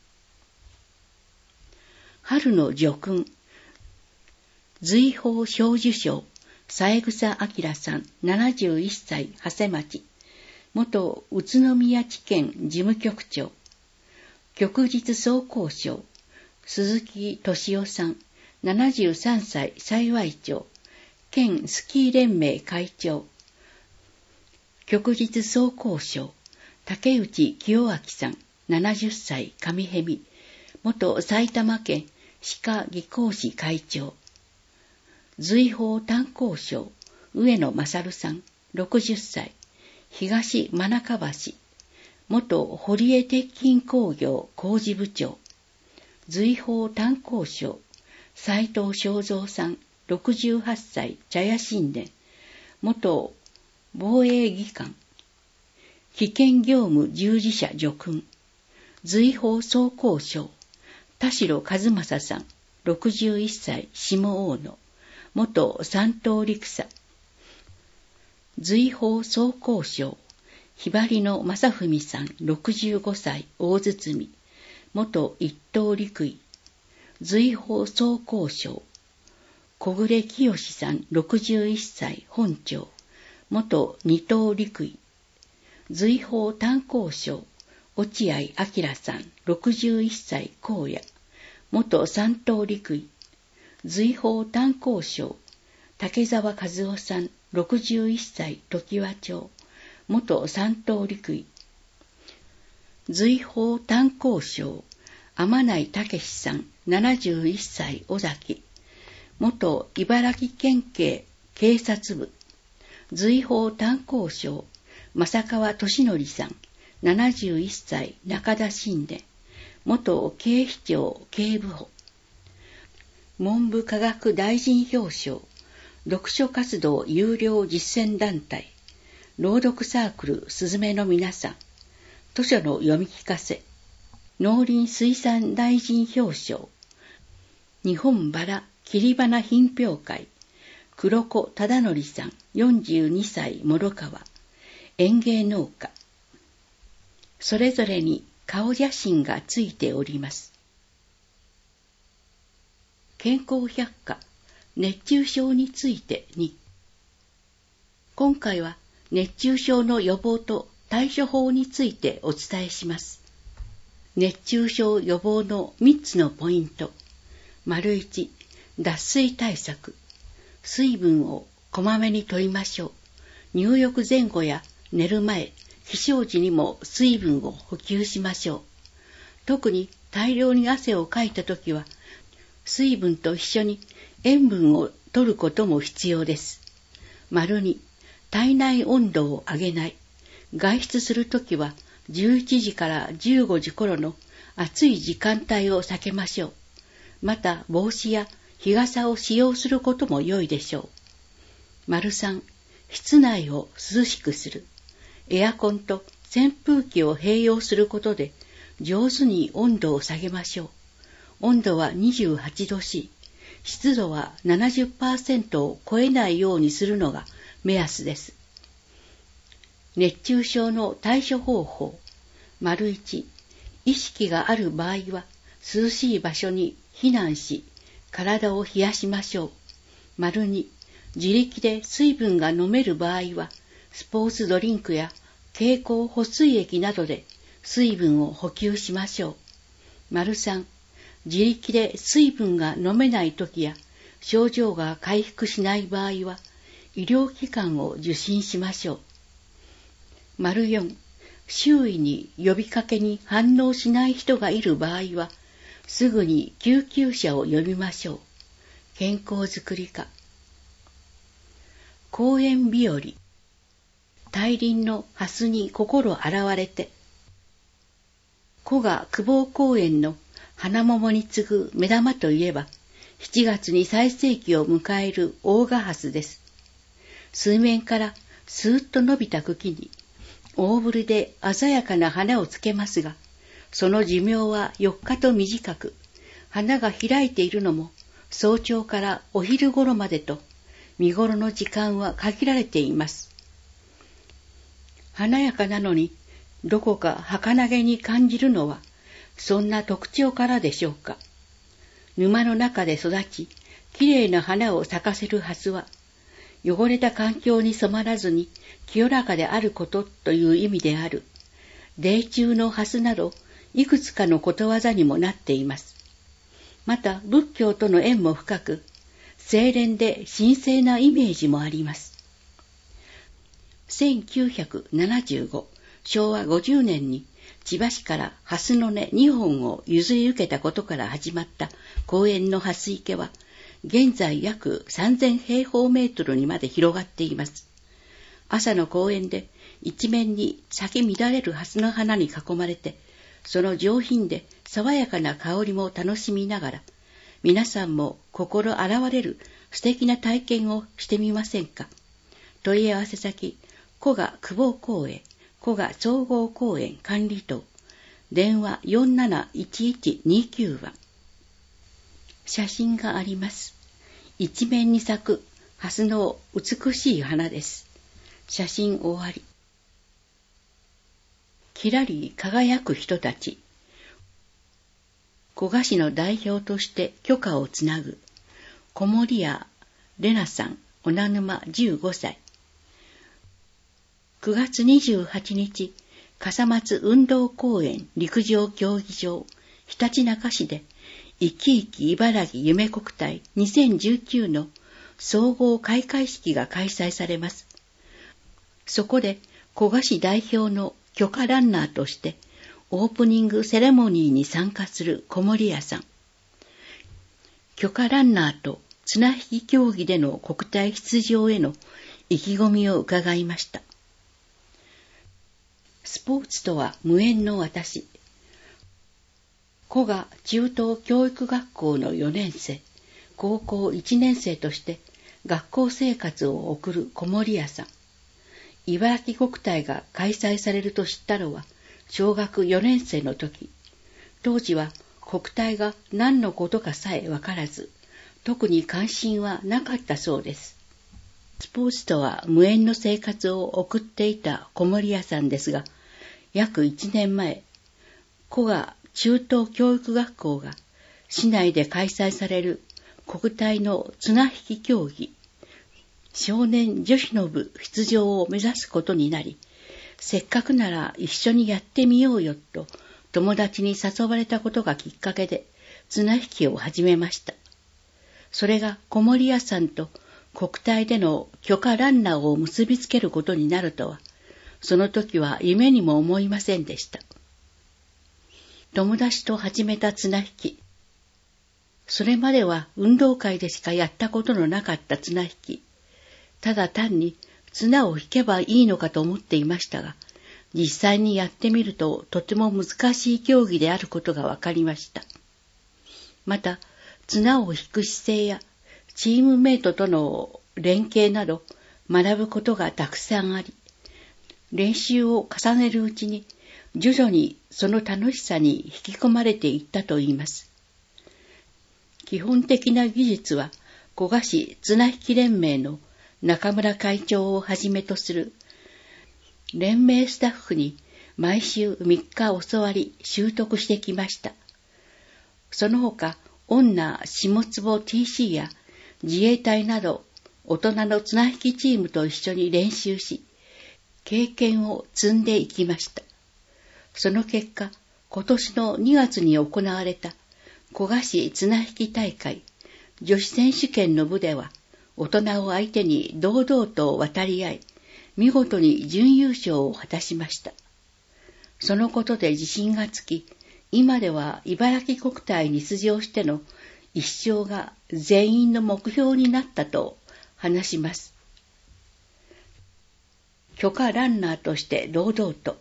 春の叙勲、瑞宝小綬章、三枝明さん、ななじゅういっさい、長谷町、元宇都宮地検事務局長、旭日総工賞、鈴木敏夫さん、ななじゅうさんさい、幸町、県スキー連盟会長、旭日総工賞、竹内清明さん、ななじゅっさい、上辺見、元埼玉県歯科技工士会長、瑞宝炭鉱賞、上野勝さん、ろくじゅっさい、東真中橋、元堀江鉄筋工業工事部長、瑞宝炭鉱賞、斉藤正蔵さん、ろくじゅうはっさい、茶屋新田、元防衛技官、危険業務従事者叙勲、瑞宝総工賞、田代和正さん、ろくじゅういっさい、下大野、元三等陸佐、瑞宝総工賞、ひばりの正文さん、ろくじゅうごさい、大堤、元一等陸尉、瑞宝総工賞、小暮清さん、ろくじゅういっさい、本町、元二等陸尉、瑞宝炭鉱賞、落合明さん、ろくじゅういっさい、荒野、元三等陸尉、瑞宝炭鉱賞、竹澤和夫さん、ろくじゅういっさい、常盤町、元三等陸尉、瑞宝炭鉱賞、天内武さん、ななじゅういっさい、尾崎、元茨城県警警察部、瑞宝炭鉱賞、正川俊則さん、ななじゅういっさい、中田新田、元警視庁警部補、文部科学大臣表彰、読書活動有料実践団体、朗読サークルすずめの皆さん、図書の読み聞かせ、農林水産大臣表彰、日本バラ切り花品評会、黒子忠則さん、よんじゅうにさい、諸川、園芸農家。それぞれに顔写真がついております。健康百科、熱中症についてに。今回は熱中症の予防と対処法についてお伝えします。熱中症予防のみっつのポイント。丸いち、脱水対策。水分をこまめに摂りましょう。入浴前後や寝る前、起床時にも水分を補給しましょう。特に大量に汗をかいたときは、水分と一緒に塩分を摂ることも必要です。丸に、体内温度を上げない。外出するときはじゅういちじからじゅうごじ頃の暑い時間帯を避けましょう。また帽子や日傘を使用することも良いでしょう。丸さん、室内を涼しくする。エアコンと扇風機を併用することで上手に温度を下げましょう。温度はにじゅうはちど C、湿度は ななじゅっパーセント を超えないようにするのが目安です。熱中症の対処方法。丸いち、意識がある場合は涼しい場所に避難し、体を冷やしましょう。丸に、自力で水分が飲める場合は、スポーツドリンクや経口補水液などで水分を補給しましょう。丸さん、自力で水分が飲めないときや症状が回復しない場合は医療機関を受診しましょう。丸よん、周囲に呼びかけに反応しない人がいる場合はすぐに救急車を呼びましょう。健康づくり課。 公園日和。大輪の蓮に心洗われて。古賀久保公園の花桃に次ぐ目玉といえば、しちがつに最盛期を迎える大賀ハスです。水面からスーッと伸びた茎に大ぶりで鮮やかな花をつけますが、その寿命はよっかと短く、花が開いているのも早朝からお昼頃までと、見頃の時間は限られています。華やかなのにどこか儚げに感じるのは、そんな特徴からでしょうか。沼の中で育ち、きれいな花を咲かせるハスは、汚れた環境に染まらずに清らかであることという意味である。泥中のハスなど、いくつかのことわざにもなっています。また、仏教との縁も深く、清廉で神聖なイメージもあります。せんきゅうひゃくななじゅうご、しょうわごじゅうねんに千葉市からハスの根にほんを譲り受けたことから始まった公園のハス池は、現在約さんぜんへいほうメートルにまで広がっています。朝の公園で一面に咲き乱れるハスの花に囲まれて、その上品で爽やかな香りも楽しみながら、皆さんも心洗われる素敵な体験をしてみませんか。問い合わせ先、古賀久保公園、古賀総合公園管理棟、電話 よんなないちいちにきゅう 番。写真があります。一面に咲くハスの美しい花です。写真終わり。きらり輝く人たち。古賀市の代表として許可をつなぐ小森屋玲奈さん、お名沼じゅうごさい。くがつにじゅうはちにち、笠松運動公園陸上競技場ひたちなか市でいきいき茨城夢国体にせんじゅうきゅうの総合開会式が開催されます。そこで古賀市代表の許可ランナーとしてオープニングセレモニーに参加する小森屋さん。許可ランナーと綱引き競技での国体出場への意気込みを伺いました。スポーツとは無縁の私。古賀中等教育学校のよねんせい、高校いちねんせいとして学校生活を送る小森屋さん。茨城国体が開催されると知ったのは小学よねんせいの時。当時は国体が何のことかさえわからず、特に関心はなかったそうです。スポーツとは無縁の生活を送っていた小森屋さんですが、約いちねんまえ、古賀中等教育学校が市内で開催される国体の綱引き競技、少年女子の部出場を目指すことになり、せっかくなら一緒にやってみようよと友達に誘われたことがきっかけで綱引きを始めました。それが小森屋さんと国体での許可ランナーを結びつけることになるとは、その時は夢にも思いませんでした。友達と始めた綱引き。それまでは運動会でしかやったことのなかった綱引き。ただ単に綱を引けばいいのかと思っていましたが、実際にやってみるととても難しい競技であることが分かりました。また、綱を引く姿勢やチームメイトとの連携など学ぶことがたくさんあり、練習を重ねるうちに徐々にその楽しさに引き込まれていったといいます。基本的な技術は古賀市綱引き連盟の中村会長をはじめとする連盟スタッフに毎週みっか教わり習得してきました。その他、女下坪 ティーシー や自衛隊など大人の綱引きチームと一緒に練習し、経験を積んでいきました。その結果、今年のにがつに行われた古賀市綱引き大会女子選手権の部では、大人を相手に堂々と渡り合い、見事に準優勝を果たしました。そのことで自信がつき、今では茨城国体に出場しての一勝が全員の目標になったと話します。 許可ランナーとして堂々と。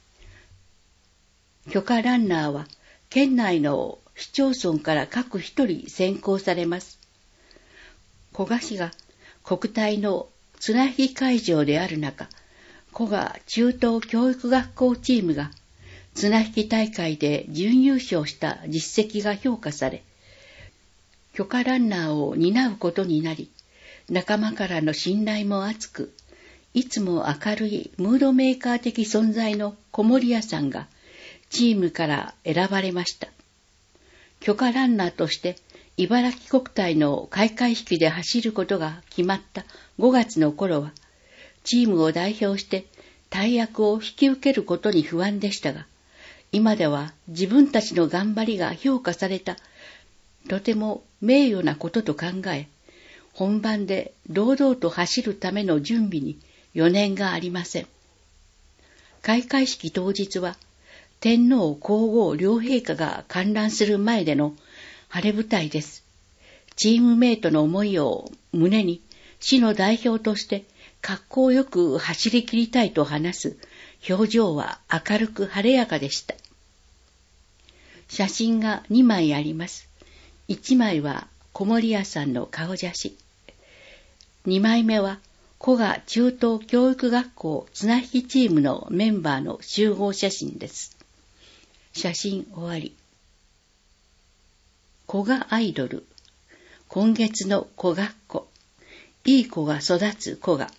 許可ランナーは県内の市町村から各一人選考されます。古賀市が国体の綱引き会場である中、古賀中等教育学校チームが綱引き大会で準優勝した実績が評価され、許可ランナーを担うことになり、仲間からの信頼も厚く、いつも明るいムードメーカー的存在の小森屋さんがチームから選ばれました。許可ランナーとして茨城国体の開会式で走ることが決まったごがつの頃は、チームを代表して大役を引き受けることに不安でしたが、今では自分たちの頑張りが評価された、とても名誉なことと考え、本番で堂々と走るための準備に余念がありません。開会式当日は、天皇皇后両陛下が観覧する前での晴れ舞台です。チームメイトの思いを胸に、市の代表として格好よく走り切りたいと話す表情は明るく晴れやかでした。写真がにまいあります。いちまいは小森屋さんの顔写真。にまいめは古賀中等教育学校綱引きチームのメンバーの集合写真です。写真終わり。古賀アイドル。今月の古賀っ子。いい子が育つ古賀。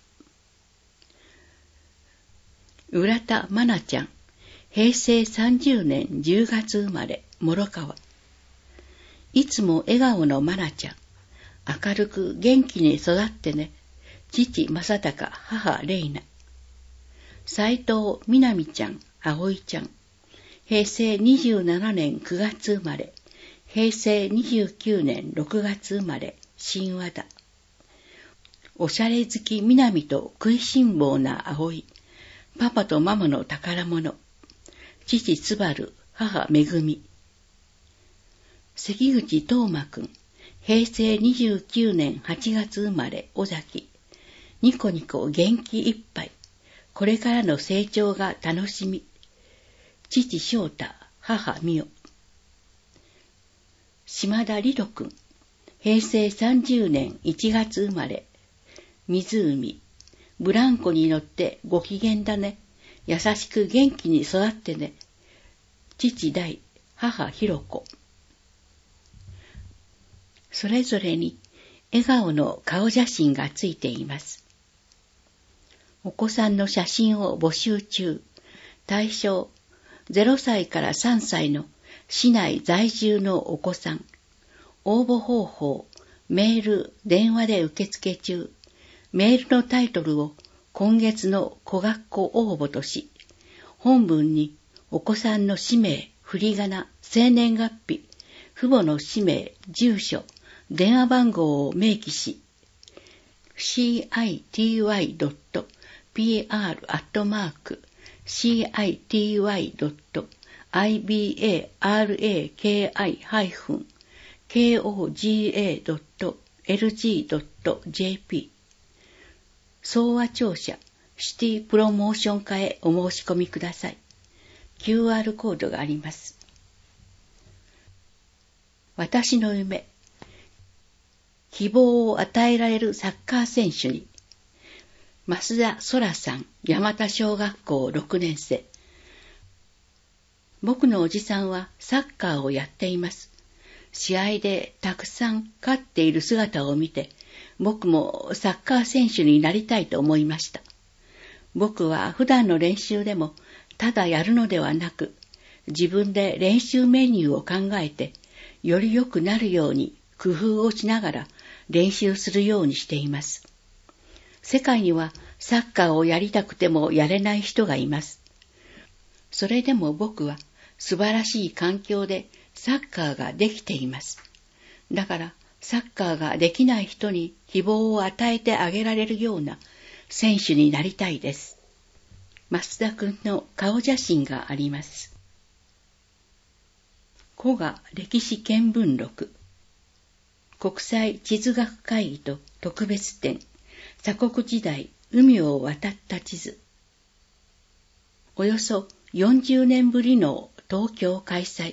浦田愛菜ちゃん。へいせいさんじゅうねんじゅうがつ生まれ、諸川。いつも笑顔の愛菜ちゃん。明るく元気に育ってね。父正隆、母玲奈。斉藤みなみちゃん、葵ちゃん。へいせいにじゅうななねんくがつ生まれ。へいせいにじゅうきゅうねんろくがつ生まれ、新和田。おしゃれ好きみなみと食いしん坊な葵。パパとママの宝物。父つばる、母めぐみ。関口東馬くん。へいせいにじゅうきゅうねんはちがつ生まれ、尾崎。ニコニコ元気いっぱい。これからの成長が楽しみ。父翔太、母美代。島田理人くん。へいせいさんじゅうねんいちがつ生まれ。湖。ブランコに乗ってご機嫌だね。優しく元気に育ってね。父大、母ひろ子。それぞれに笑顔の顔写真がついています。お子さんの写真を募集中。対象ゼロさいからさんさいの市内在住のお子さん。応募方法、メール、電話で受付中。メールのタイトルを今月の小学校応募とし、本文にお子さんの氏名、振り仮名、生年月日、父母の氏名、住所、電話番号を明記し、シーアイティーワイドットピーアール アットマーク シーアイティーワイドットアイビーエーアールエーケーアイ ハイフン ケーオージーエードットエルジードットジェーピー 総和庁舎シティプロモーション課へお申し込みください。キューアール コードがあります。私の夢。希望を与えられるサッカー選手に。増田空さん、山田小学校ろくねんせい。僕のおじさんはサッカーをやっています。試合でたくさん勝っている姿を見て、僕もサッカー選手になりたいと思いました。僕は普段の練習でもただやるのではなく、自分で練習メニューを考えて、より良くなるように工夫をしながら練習するようにしています。世界にはサッカーをやりたくてもやれない人がいます。それでも僕は素晴らしい環境でサッカーができています。だからサッカーができない人に希望を与えてあげられるような選手になりたいです。増田くんの顔写真があります。古賀歴史見聞録。国際地図学会議と特別展。鎖国時代、海を渡った地図。 およそよんじゅうねんぶりの東京開催。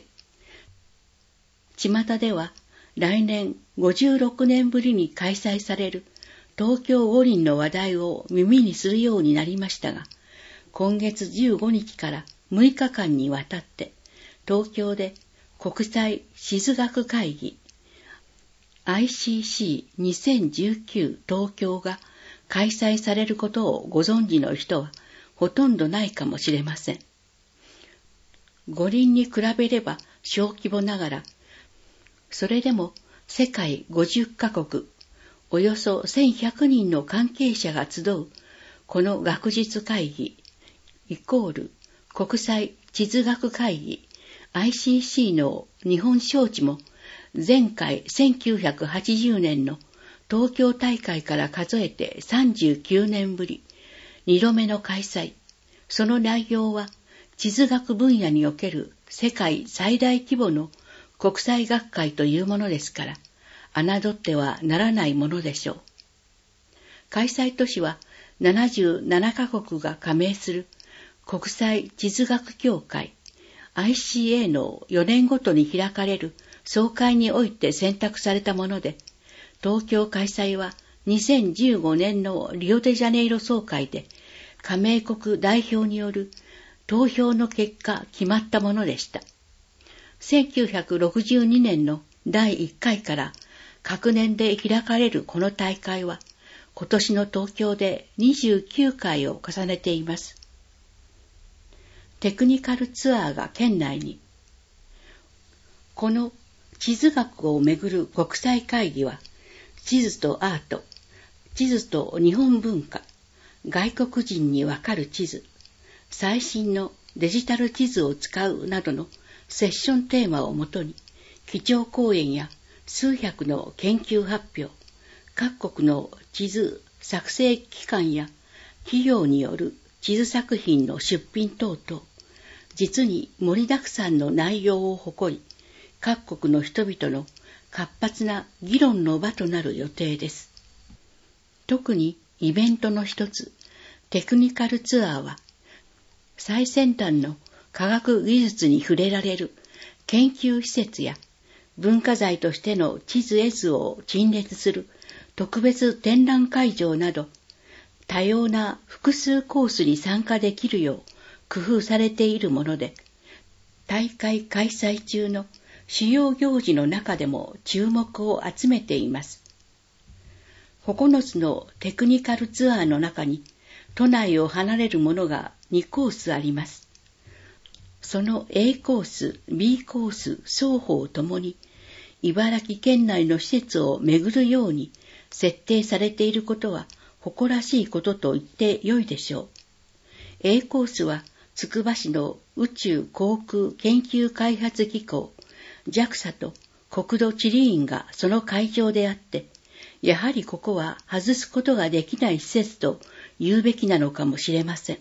巷では来年ごじゅうろくねんぶりに開催される東京五輪の話題を耳にするようになりましたが、今月じゅうごにちからむいかかんにわたって東京で国際地図学会議 アイシーシーにせんじゅうきゅう 東京が開催されることをご存知の人はほとんどないかもしれません。五輪に比べれば小規模ながら、それでも世界ごじゅっかこく、およそせんひゃくにんの関係者が集うこの学術会議、イコール国際地図学会議 アイシーシー の日本招致も前回せんきゅうひゃくはちじゅうねんの東京大会から数えてさんじゅうきゅうねんぶり、にどめの開催。その内容は地図学分野における世界最大規模の国際学会というものですから、侮ってはならないものでしょう。開催都市はななじゅうななかこくが加盟する国際地図学協会 アイシーエー のよねんごとに開かれる総会において選択されたもので、東京開催はにせんじゅうごねんのリオデジャネイロ総会で加盟国代表による投票の結果決まったものでした。せんきゅうひゃくろくじゅうにねんのだいいっかいから各年で開かれるこの大会は今年の東京でにじゅうきゅうかいを重ねています。テクニカルツアーが県内に。この地図学をめぐる国際会議は、地図とアート、地図と日本文化、外国人にわかる地図、最新のデジタル地図を使うなどのセッションテーマをもとに、基調講演や数百の研究発表、各国の地図作成機関や企業による地図作品の出品等々、実に盛りだくさんの内容を誇り、各国の人々の活発な議論の場となる予定です。特にイベントの一つ、テクニカルツアーは、最先端の科学技術に触れられる研究施設や文化財としての地図絵図を陳列する特別展覧会場など、多様な複数コースに参加できるよう工夫されているもので、大会開催中の主要行事の中でも注目を集めています。ここのつのテクニカルツアーの中に、都内を離れるものがにコースあります。その A コース、B コース双方ともに、茨城県内の施設を巡るように設定されていることは誇らしいことと言ってよいでしょう。A コースはつくば市の宇宙航空研究開発機構 ジャクサ と国土地理院がその会場であって、やはりここは外すことができない施設と言うべきなのかもしれません。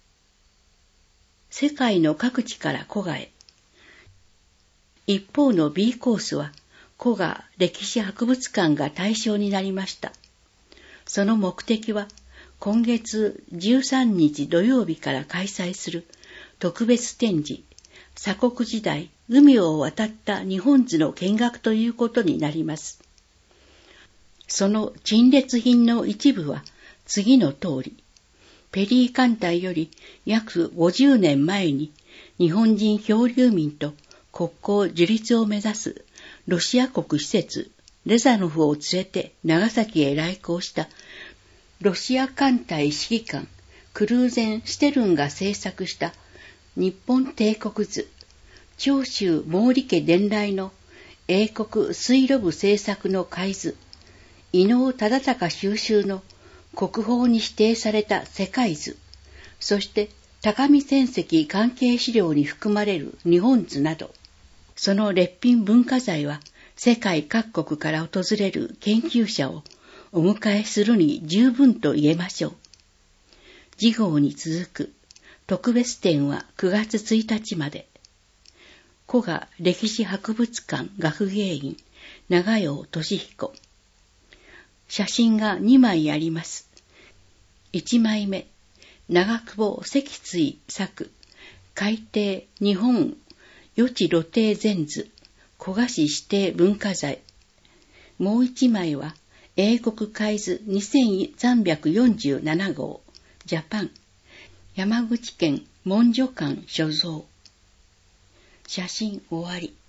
世界の各地から古賀へ。一方の B コースは古賀歴史博物館が対象になりました。その目的は今月じゅうさんにち土曜日から開催する特別展示、鎖国時代海を渡った日本図の見学ということになります。その陳列品の一部は次の通り、ペリー艦隊より約ごじゅうねんまえに日本人漂流民と国交樹立を目指すロシア国使節レザノフを連れて長崎へ来航したロシア艦隊指揮官クルーゼン・シュテルンが制作した日本帝国図、長州毛利家伝来の英国水路部制作の海図、伊能忠敬収集の国宝に指定された世界図、そして高見泉石関係資料に含まれる日本図など、その列品文化財は世界各国から訪れる研究者をお迎えするに十分と言えましょう。次号に続く特別展はくがつついたちまで。古賀歴史博物館学芸員長陽俊彦。写真がにまいあります。いちまいめ、 長久保積水作、改訂日本余地露呈全図、古賀市指定文化財。もう一枚は、英国海図にせんさんびゃくよんじゅうなな号、ジャパン、山口県文書館所蔵。写真終わり。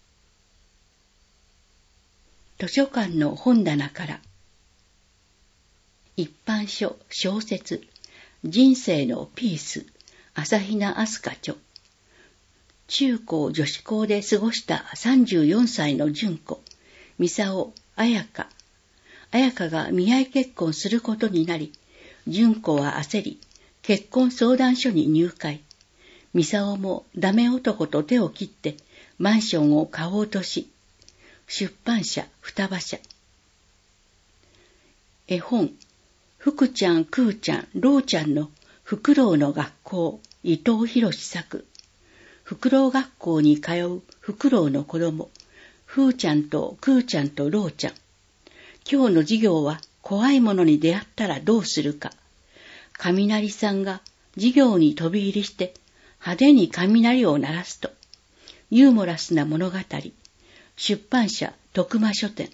図書館の本棚から、一般書小説、人生のピース、朝比奈飛鳥著。中高女子校で過ごしたさんじゅうよんさいの純子、三竿、彩香。彩香が見合い結婚することになり、純子は焦り、結婚相談所に入会。三竿もダメ男と手を切ってマンションを買おうとし、出版社双葉社。絵本、福ちゃん、くーちゃん、ろうちゃんのフクロウの学校、伊藤博作。フクロウ学校に通うフクロウの子供、ふーちゃんとくーちゃんとろうちゃん。今日の授業は怖いものに出会ったらどうするか。雷さんが授業に飛び入りして派手に雷を鳴らすと、ユーモラスな物語。出版社徳間書店。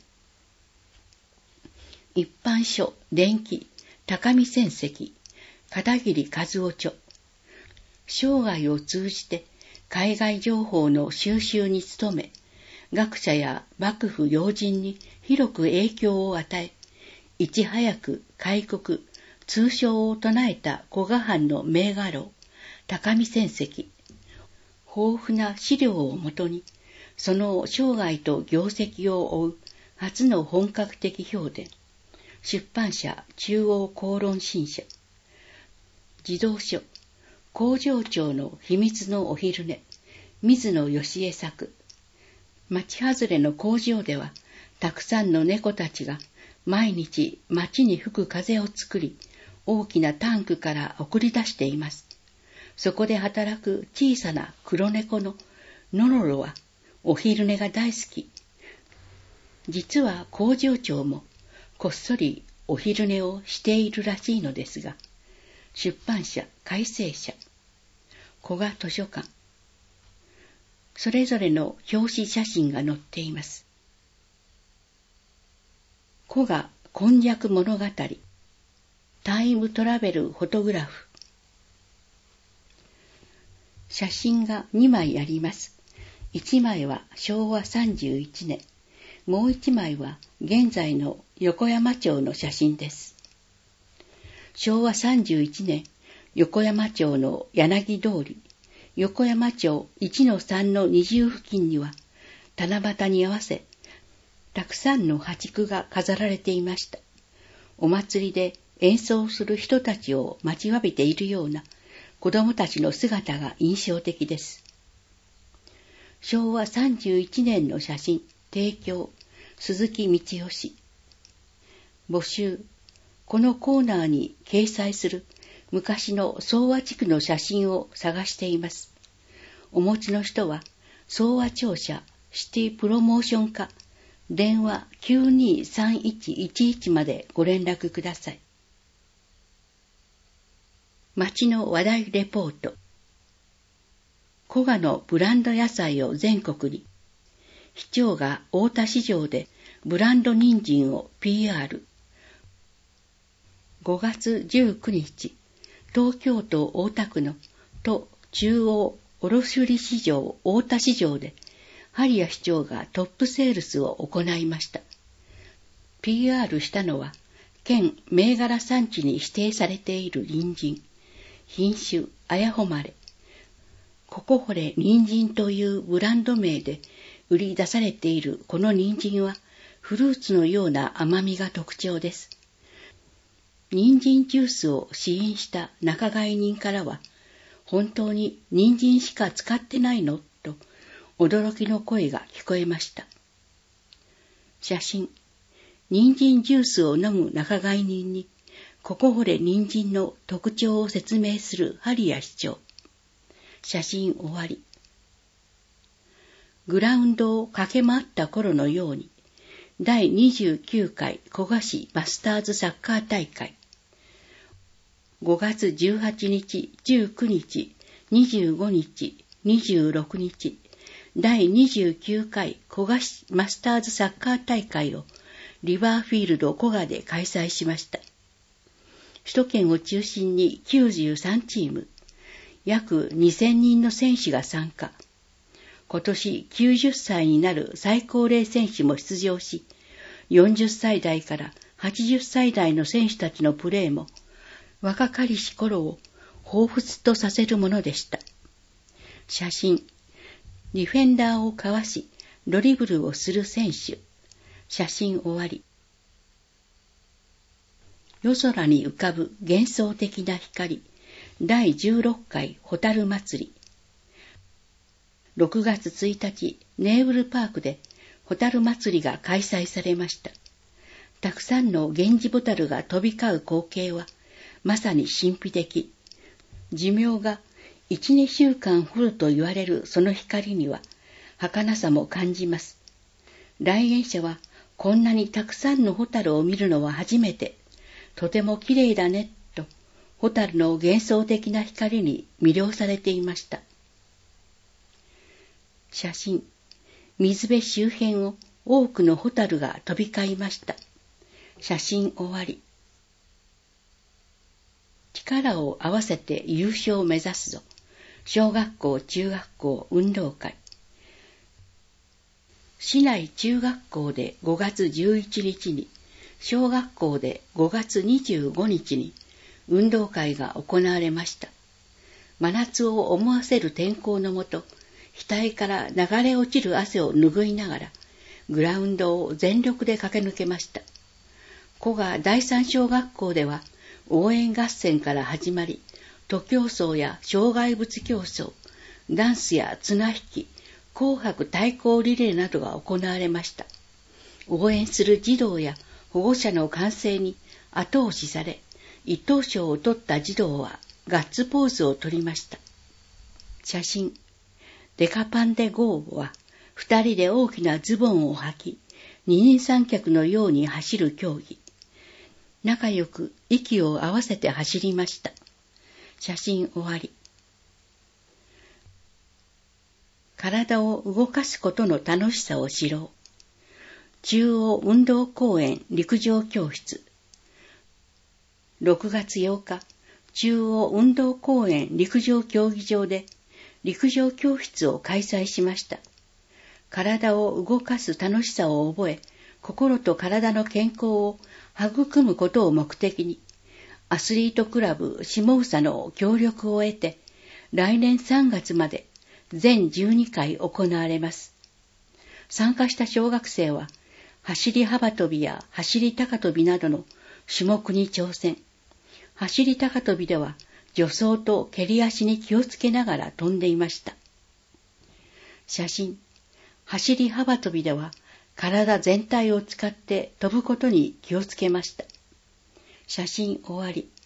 一般書伝記高見仙石、片桐和夫著。生涯を通じて海外情報の収集に努め、学者や幕府要人に広く影響を与え、いち早く開国、通称を唱えた古賀藩の名家老、高見仙石。豊富な資料をもとに、その生涯と業績を追う初の本格的評伝。出版社中央公論新社。児童書、工場長の秘密のお昼寝、水野義恵作。町外れの工場では、たくさんの猫たちが毎日町に吹く風を作り、大きなタンクから送り出しています。そこで働く小さな黒猫のノロロはお昼寝が大好き。実は工場長もこっそりお昼寝をしているらしいのですが、出版社改正社、古賀図書館。それぞれの表紙写真が載っています。古賀今昔物語、タイムトラベルフォトグラフ。写真がにまいあります。いちまいはしょうわさんじゅういちねん、もういちまいは現在の横山町の写真です。しょうわさんじゅういちねん、横山町の柳通り、横山町いちのさんの二重付近には、七夕に合わせ、たくさんの八九が飾られていました。お祭りで演奏する人たちを待ちわびているような子供たちの姿が印象的です。しょうわさんじゅういちねんの写真、提供、鈴木道義。募集、このコーナーに掲載する昔の総和地区の写真を探しています。お持ちの人は、総和庁舎シティプロモーション課、電話 きゅうにーさんいちいちいち までご連絡ください。町の話題レポート。古賀のブランド野菜を全国に。市長が大田市場でブランド人参を ピーアール。ごがつじゅうくにち、東京都大田区の都中央卸売市場大田市場で、針谷市長がトップセールスを行いました。ピーアール したのは、県銘柄産地に指定されている人参、品種綾誉れ、ここほれ人参というブランド名で売り出されているこの人参は、フルーツのような甘みが特徴です。人参ジュースを試飲した仲買人からは、本当に人参しか使ってないのと驚きの声が聞こえました。写真、人参ジュースを飲む仲買人に、ここほれ人参の特徴を説明する針谷市長。写真終わり。グラウンドを駆け回った頃のように、だいにじゅうきゅうかい古賀市マスターズサッカー大会。 ごがつじゅうはちにち、じゅうくにち、にじゅうごにち、にじゅうろくにち、だいにじゅうきゅうかい古賀市マスターズサッカー大会をリバーフィールド古賀で開催しました。首都圏を中心にきゅうじゅうさんチーム、約にせんにんの選手が参加。今年きゅうじゅっさいになる最高齢選手も出場し、よんじゅっさいだいからはちじゅっさいだいの選手たちのプレーも若かりし頃を彷彿とさせるものでした。写真、ディフェンダーをかわしドリブルをする選手。写真終わり。夜空に浮かぶ幻想的な光、だいじゅうろっかいホタル祭り。ろくがつついたち、ネーブルパークでホタル祭りが開催されました。たくさんのゲンジボタルが飛び交う光景は、まさに神秘的。寿命がいち、にしゅうかん降ると言われるその光には、儚さも感じます。来園者は、こんなにたくさんのホタルを見るのは初めて、とても綺麗だね、と、ホタルの幻想的な光に魅了されていました。写真、水辺周辺を多くのホタルが飛び交いました。写真終わり。力を合わせて優勝を目指すぞ。小学校、中学校運動会。市内中学校でごがつじゅういちにちに、小学校でごがつにじゅうごにちに運動会が行われました。真夏を思わせる天候のもと、額から流れ落ちる汗を拭いながら、グラウンドを全力で駆け抜けました。古賀第三小学校では、応援合戦から始まり、徒競走や障害物競争、ダンスや綱引き、紅白対抗リレーなどが行われました。応援する児童や保護者の歓声に後押しされ、一等賞を取った児童はガッツポーズを取りました。写真、デカパンでゴーは、二人で大きなズボンを履き、二人三脚のように走る競技。仲良く息を合わせて走りました。写真終わり。体を動かすことの楽しさを知ろう。中央運動公園陸上教室。ろくがつようか、中央運動公園陸上競技場で陸上教室を開催しました。体を動かす楽しさを覚え、心と体の健康を育むことを目的に、アスリートクラブ下総の協力を得て、来年さんがつまで全じゅうにかい行われます。参加した小学生は、走り幅跳びや走り高跳びなどの種目に挑戦。走り高跳びでは、助走と蹴り足に気をつけながら飛んでいました。写真、走り幅跳びでは、体全体を使って飛ぶことに気をつけました。写真終わり。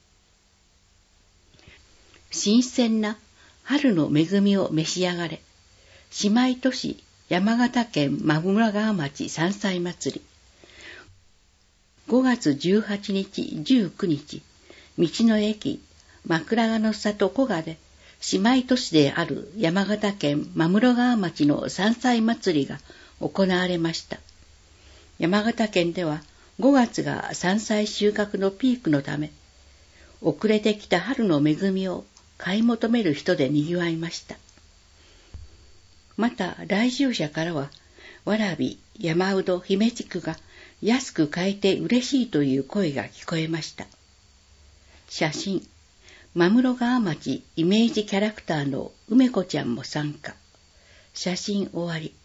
新鮮な春の恵みを召し上がれ。姉妹都市山形県真村川町山菜祭り。ごがつじゅうはちにち、じゅうくにち、道の駅枕ヶの里古賀で姉妹都市である山形県真室川町の山菜祭りが行われました。山形県ではごがつが山菜収穫のピークのため、遅れてきた春の恵みを買い求める人で賑わいました。また来場者からは、わらび、山うど、姫地区が安く買えて嬉しいという声が聞こえました。写真、真室川町イメージキャラクターの梅子ちゃんも参加。写真終わり。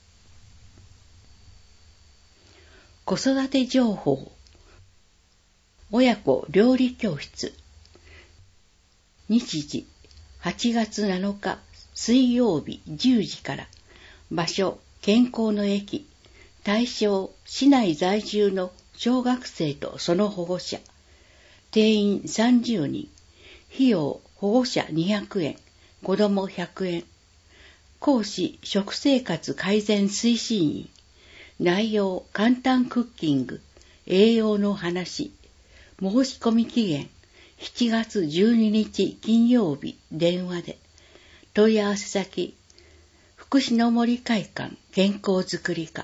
子育て情報。親子料理教室。日時、はちがつなのか水曜日じゅうじから。場所、健康の駅。対象、市内在住の小学生とその保護者。定員さんじゅうにん。費用、保護者にひゃくえん。子どもひゃくえん。講師、食生活改善推進員。内容、簡単クッキング、栄養の話。申し込み期限、 しちがつじゅうににち金曜日電話で。問い合わせ先、福祉の森会館健康づくり課。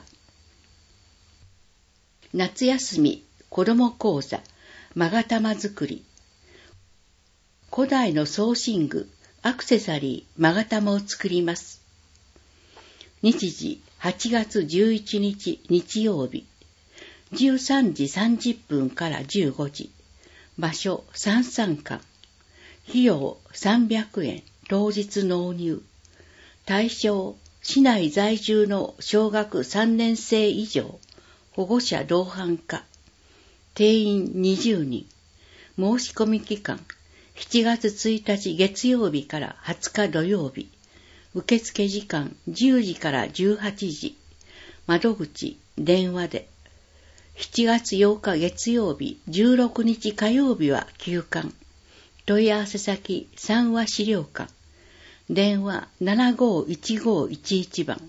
夏休み子ども講座勾玉づくり。古代の装身具、アクセサリー、勾玉を作ります。日時はちがつじゅういちにち日曜日、じゅうさんじさんじゅっぷんからじゅうごじ。場所三三館。費用さんびゃくえん、当日納入。対象、市内在住の小学さんねんせい以上、保護者同伴可。定員にじゅうにん。申し込み期間、しちがつついたち月曜日からはつか土曜日。受付時間じゅうじからじゅうはちじ。窓口、電話で。しちがつようか月曜日、じゅうろくにち火曜日は休館。問い合わせ先、三和資料館。電話ななごーいちごーいちいちばん。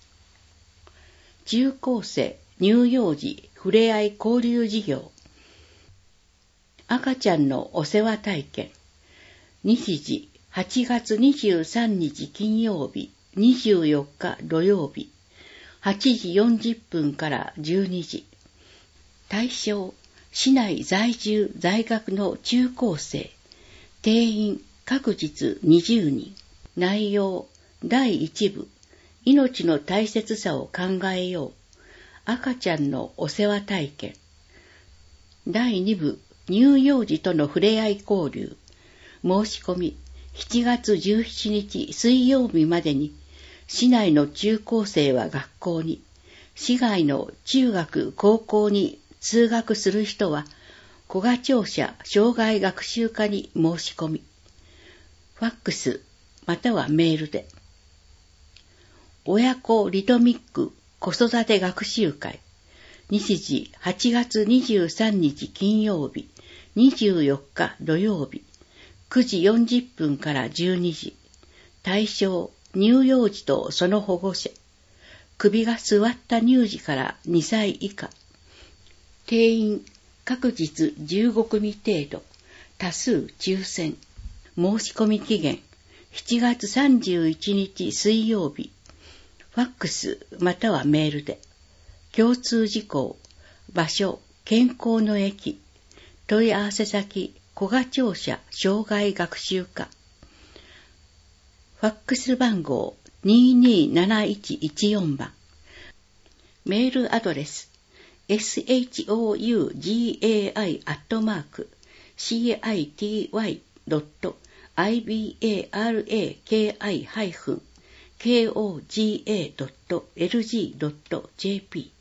中高生乳幼児ふれあい交流事業。赤ちゃんのお世話体験。日時はちがつにじゅうさんにち金曜日、にじゅうよっか土曜日、はちじよんじゅっぷんからじゅうにじ。対象、市内在住在学の中高生。定員、各日にじゅうにん。内容、だいいち部、命の大切さを考えよう。赤ちゃんのお世話体験。だいに部、乳幼児とのふれあい交流。申し込み、しちがつじゅうしちにち水曜日までに、市内の中高生は学校に、市外の中学、高校に通学する人は、古賀庁舎障害学習課に申し込み。ファックス、またはメールで。親子リトミック子育て学習会。日時はちがつにじゅうさんにち金曜日、にじゅうよっか土曜日、くじよんじゅっぷんからじゅうにじ。対象、乳幼児とその保護者。首が座った乳児からにさい以下。定員、各日じゅうごくみ程度。多数抽選。申し込み期限、しちがつさんじゅういちにち水曜日。ファックスまたはメールで。共通事項、場所、健康の駅。問い合わせ先、古賀庁舎障害学習課。ファックス番号にーにーなないちいちよんばん。メールアドレス エスエイチオーユージーエーアイ アットマーク シーアイティーワイ ドット アイビーエーアールエーケーアイ ハイフン ケーオージーエー ドット エルジー ドット ジェーピー。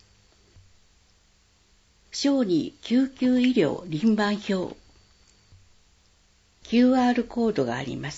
小児救急医療輪番表。キューアール コードがあります。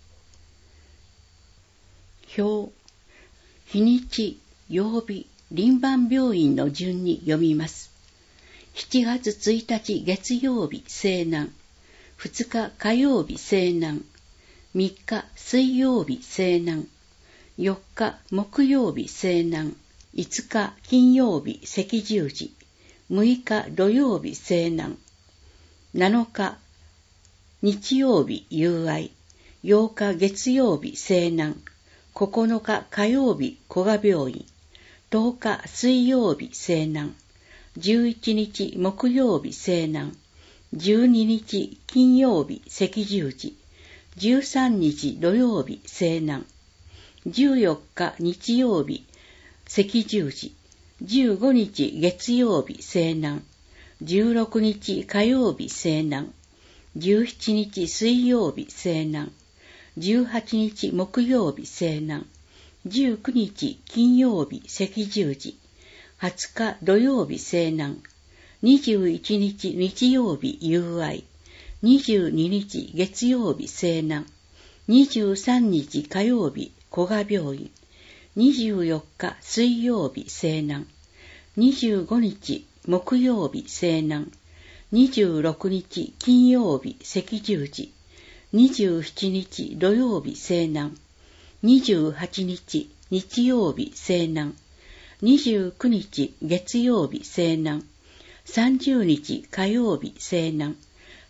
表、日にち、曜日、輪番病院の順に読みます。しちがつついたち月曜日、西南。ふつか火曜日、西南。みっか水曜日、西南。よっか木曜日、西南。いつか金曜日、赤十字。むいか土曜日、西南。なのか日曜日、友愛。ようか月曜日、西南。ここのか火曜日、古賀病院。とおか水曜日、西南。じゅういちにち木曜日、西南。じゅうににち金曜日、赤十字。じゅうさんにち土曜日、西南。じゅうよっか日曜日、赤十字。じゅうごにち月曜日、西南。じゅうろくにち火曜日、西南。じゅうしちにち水曜日、西南。じゅうはちにち木曜日、西南。じゅうくにち金曜日、赤十字。はつか土曜日、西南。にじゅういちにち日曜日、友愛。にじゅうににち月曜日、西南。にじゅうさんにち火曜日、古賀病院。にじゅうよっか水曜日、西南。にじゅうごにち木曜日、西南。にじゅうろくにち金曜日、赤十字。にじゅうしちにち土曜日、西南。にじゅうはちにち日曜日、西南。にじゅうくにち月曜日、西南。さんじゅうにち火曜日、西南。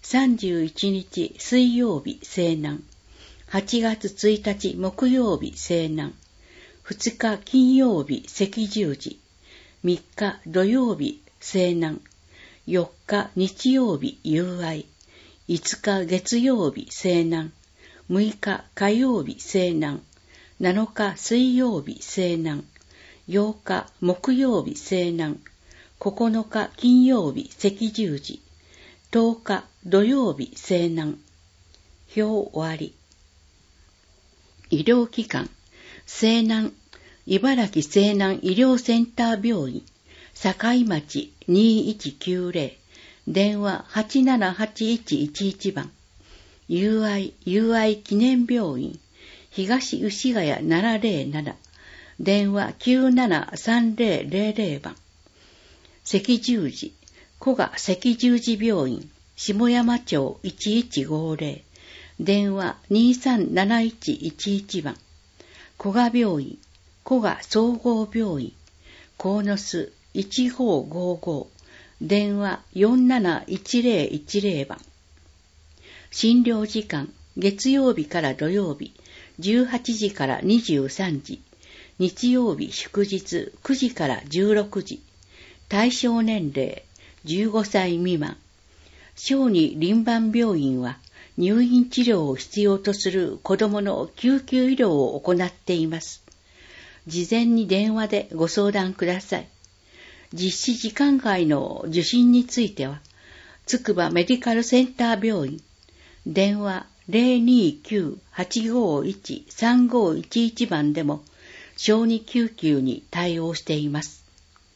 さんじゅういちにち水曜日西南、はちがつついたち木曜日西南、ふつか金曜日赤十字、みっか土曜日西南、よっか日曜日友愛、いつか月曜日西南、むいか火曜日西南、なのか水曜日西南、ようか木曜日西南、ここのか金曜日赤十字、とおか土曜日西南。表終わり。医療機関、西南、茨城西南医療センター病院、境町にいちきゅうぜろ、電話 はちななはちいちいちいち 番、友愛友愛記念病院、東牛ヶ谷ななぜろなな、電話きゅうななさんぜろぜろぜろ 番、赤十字、古賀赤十字病院、下山町いちいちごぜろ、電話にさんなないちいちいち 番、古賀病院、古賀総合病院、鴻巣いちごーごーごー、電話よんなないちぜろいちぜろ 番。診療時間、月曜日から土曜日、じゅうはちじからにじゅうさんじ、日曜日祝日くじからじゅうろくじ、対象年齢じゅうごさい未満。小児輪番病院は入院治療を必要とする子どもの救急医療を行っています。事前に電話でご相談ください。実施時間外の受診については、つくばメディカルセンター病院、電話 ゼロにきゅうはちごいちさんごいちいち 番でも小児救急に対応しています。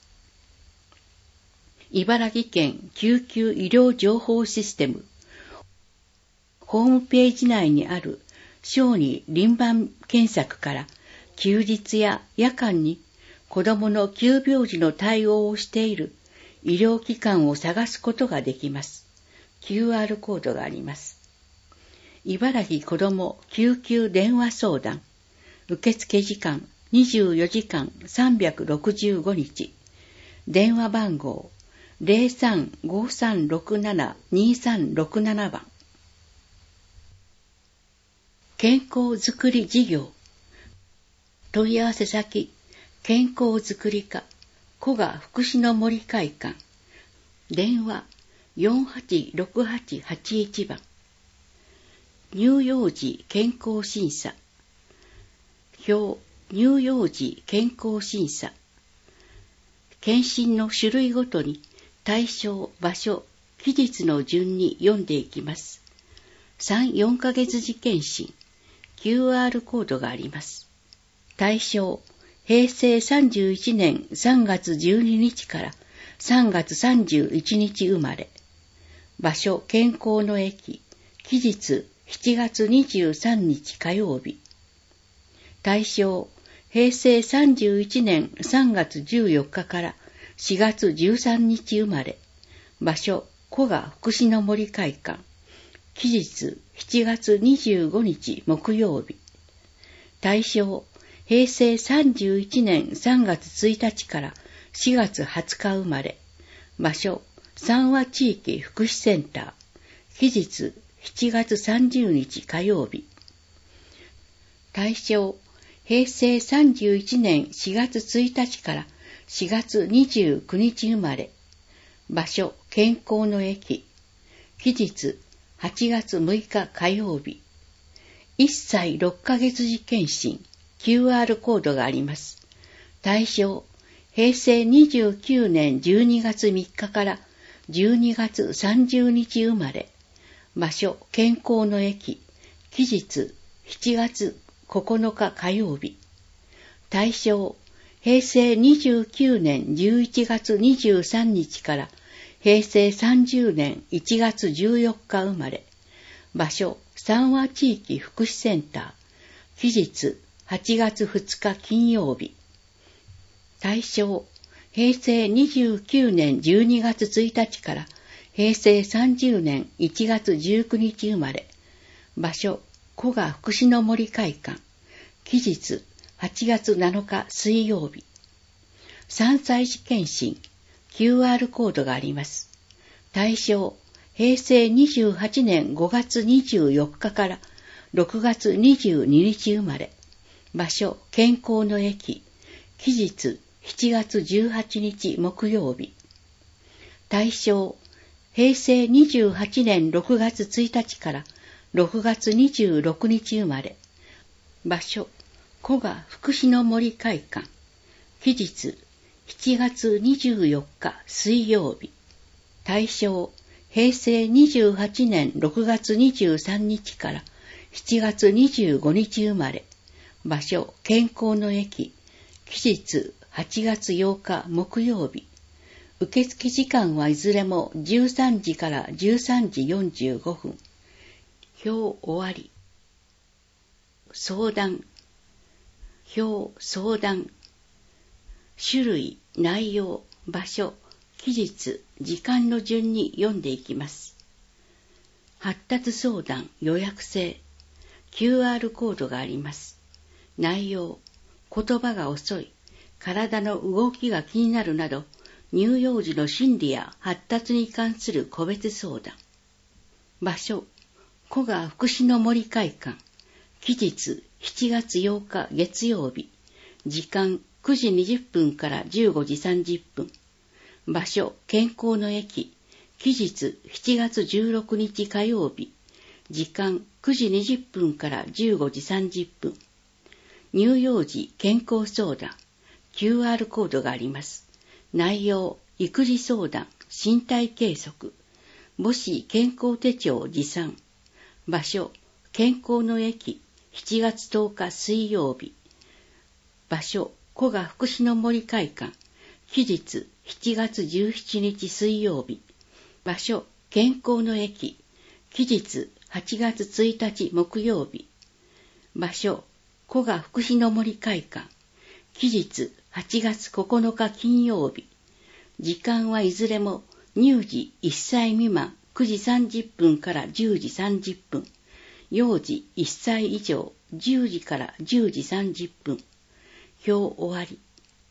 茨城県救急医療情報システム、ホームページ内にある小児輪番検索から休日や夜間に子どもの急病時の対応をしている医療機関を探すことができます。キューアール コードがあります。茨城子ども救急電話相談、受付時間にじゅうよじかんさんびゃくろくじゅうごにち、電話番号 ゼロさんごさんろくななにさんろくなな 番。健康づくり事業、問い合わせ先、健康づくり課、古賀福祉の森会館、電話よんはちろくはちはちいち 番。乳幼児健康審査、表、乳幼児健康審査、検診の種類ごとに対象、場所、期日の順に読んでいきます。さん、よんかげつ時検診、キューアール コードがあります。対象、へいせいさんじゅういちねんさんがつじゅうににちからさんがつさんじゅういちにち生まれ。場所、健康の駅、期日しちがつにじゅうさんにち火曜日。対象、へいせいさんじゅういちねんさんがつじゅうよっかからしがつじゅうさんにち生まれ。場所、古賀福祉の森会館。期日しちがつにじゅうごにち木曜日。対象、へいせいさんじゅういちねんさんがつついたちからしがつはつか生まれ。場所、三和地域福祉センター。期日しちがつさんじゅうにち火曜日。対象、へいせいさんじゅういちねんしがつついたちからしがつにじゅうくにち生まれ。場所、健康の駅。期日はちがつむいか火曜日。いっさいろっかげつ時検診、キューアール コードがあります。対象、へいせいにじゅうきゅうねんじゅうにがつみっかからじゅうにがつさんじゅうにち生まれ。場所、健康の駅。期日しちがつここのか火曜日。対象、へいせいにじゅうきゅうねんじゅういちがつにじゅうさんにちからへいせいさんじゅうねんいちがつじゅうよっか生まれ。場所、三和地域福祉センター。期日はちがつふつか金曜日。対象、へいせいにじゅうきゅうねんじゅうにがつついたちからへいせいさんじゅうねんいちがつじゅうくにち生まれ。場所、古賀福祉の森会館。期日はちがつなのか水曜日。さんさい児検診、キューアール コードがあります。対象、 へいせいにじゅうはちねんごがつにじゅうよっかからろくがつにじゅうににち生まれ。場所、健康の駅。期日、しちがつじゅうはちにち木曜日。対象、へいせいにじゅうはちねんろくがつついたちからろくがつにじゅうろくにち生まれ。場所、古賀福祉の森会館。期日、しちがつにじゅうよっか水曜日。対象、へいせいにじゅうはちねんろくがつにじゅうさんにちからしちがつにじゅうごにち生まれ。場所、健康の駅。期日、はちがつようか木曜日。受付時間はいずれもじゅうさんじからじゅうさんじよんじゅうごふん。表終わり。相談。表相談。種類、内容、場所、期日、時間の順に読んでいきます。発達相談予約制。キューアール コードがあります。内容、言葉が遅い、体の動きが気になるなど、乳幼児の心理や発達に関する個別相談。場所、古賀福祉の森会館。期日、しちがつようか月曜日。時間、くじにじゅっぷんからじゅうごじさんじゅっぷん。場所、健康の駅。期日、しちがつじゅうろくにち火曜日。時間、くじにじゅっぷんからじゅうごじさんじゅっぷん。乳幼児健康相談。キューアール コードがあります。内容、育児相談、身体計測。母子健康手帳持参。場所、健康の駅。しちがつとおか水曜日。場所、古賀福祉の森会館。期日、しちがつじゅうしちにち水曜日。場所、健康の駅。期日、はちがつついたち木曜日。場所、古賀福祉の森会館。期日、はちがつここのか金曜日。時間はいずれも乳児いっさい未満くじさんじゅっぷんからじゅうじさんじゅっぷん。幼児いっさい以上じゅうじからじゅうじさんじゅっぷん。表終わり。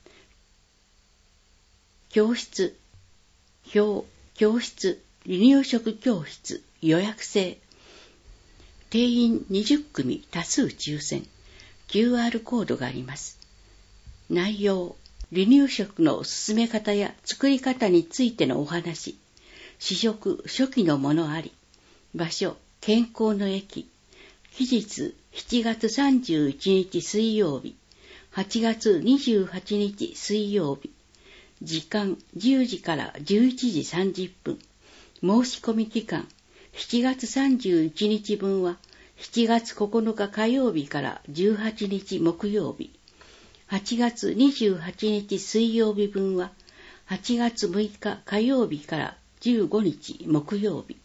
教室。表、教室、離乳食教室、予約制。定員にじゅっくみ多数抽選。キューアール コードがあります。内容、離乳食の進め方や作り方についてのお話。試食初期のものあり。場所、健康の駅。期日、しちがつさんじゅういちにち水曜日。はちがつにじゅうはちにち水曜日。時間じゅうじからじゅういちじさんじゅっぷん。申し込み期間、しちがつさんじゅういちにちぶんはしちがつここのか火曜日からじゅうはちにち木曜日。はちがつにじゅうはちにち水曜日分ははちがつむいか火曜日からじゅうごにち木曜日。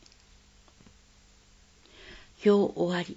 表終わり。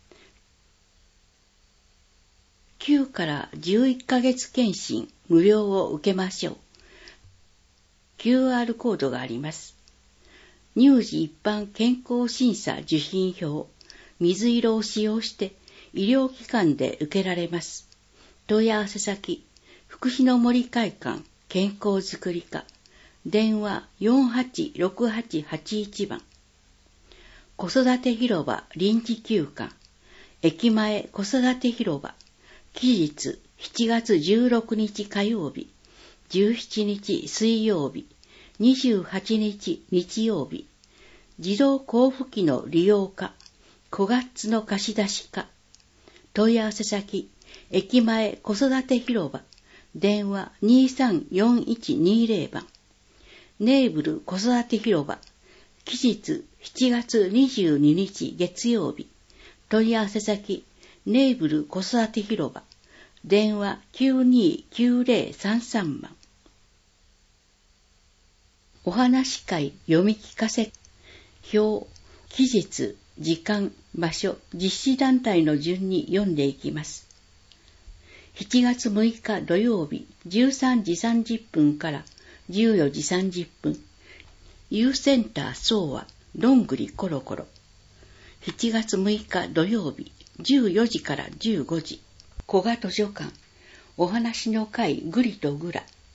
きゅうからじゅういっかげつ検診無料を受けましょう。キューアール コードがあります。乳児一般健康審査受診票、水色を使用して医療機関で受けられます。問い合わせ先、福祉の森会館健康づくり課、電話 よんはちろくはちはちいち 番。子育て広場臨時休館、駅前子育て広場、期日しちがつじゅうろくにち火曜日、じゅうしちにち水曜日、にじゅうはちにち日曜日、自動交付機の利用課、小ガッツの貸し出し課、問い合わせ先、駅前子育て広場、電話 にさんよんいちにぜろ 番。ネーブル子育て広場、期日しちがつにじゅうににち月曜日、問い合わせ先、ネーブル子育て広場、電話 きゅうにきゅうぜろさんさん 番。お話会読み聞かせ表、期日、時間、場所、実施団体の順に読んでいきます。しちがつむいか土曜日じゅうさんじさんじゅっぷんからじゅうよじさんじゅっぷん、ユーセンター総和どんぐりコロコロ。しちがつむいか土曜日じゅうよじからじゅうごじ、古賀図書館お話の会ぐりとぐら。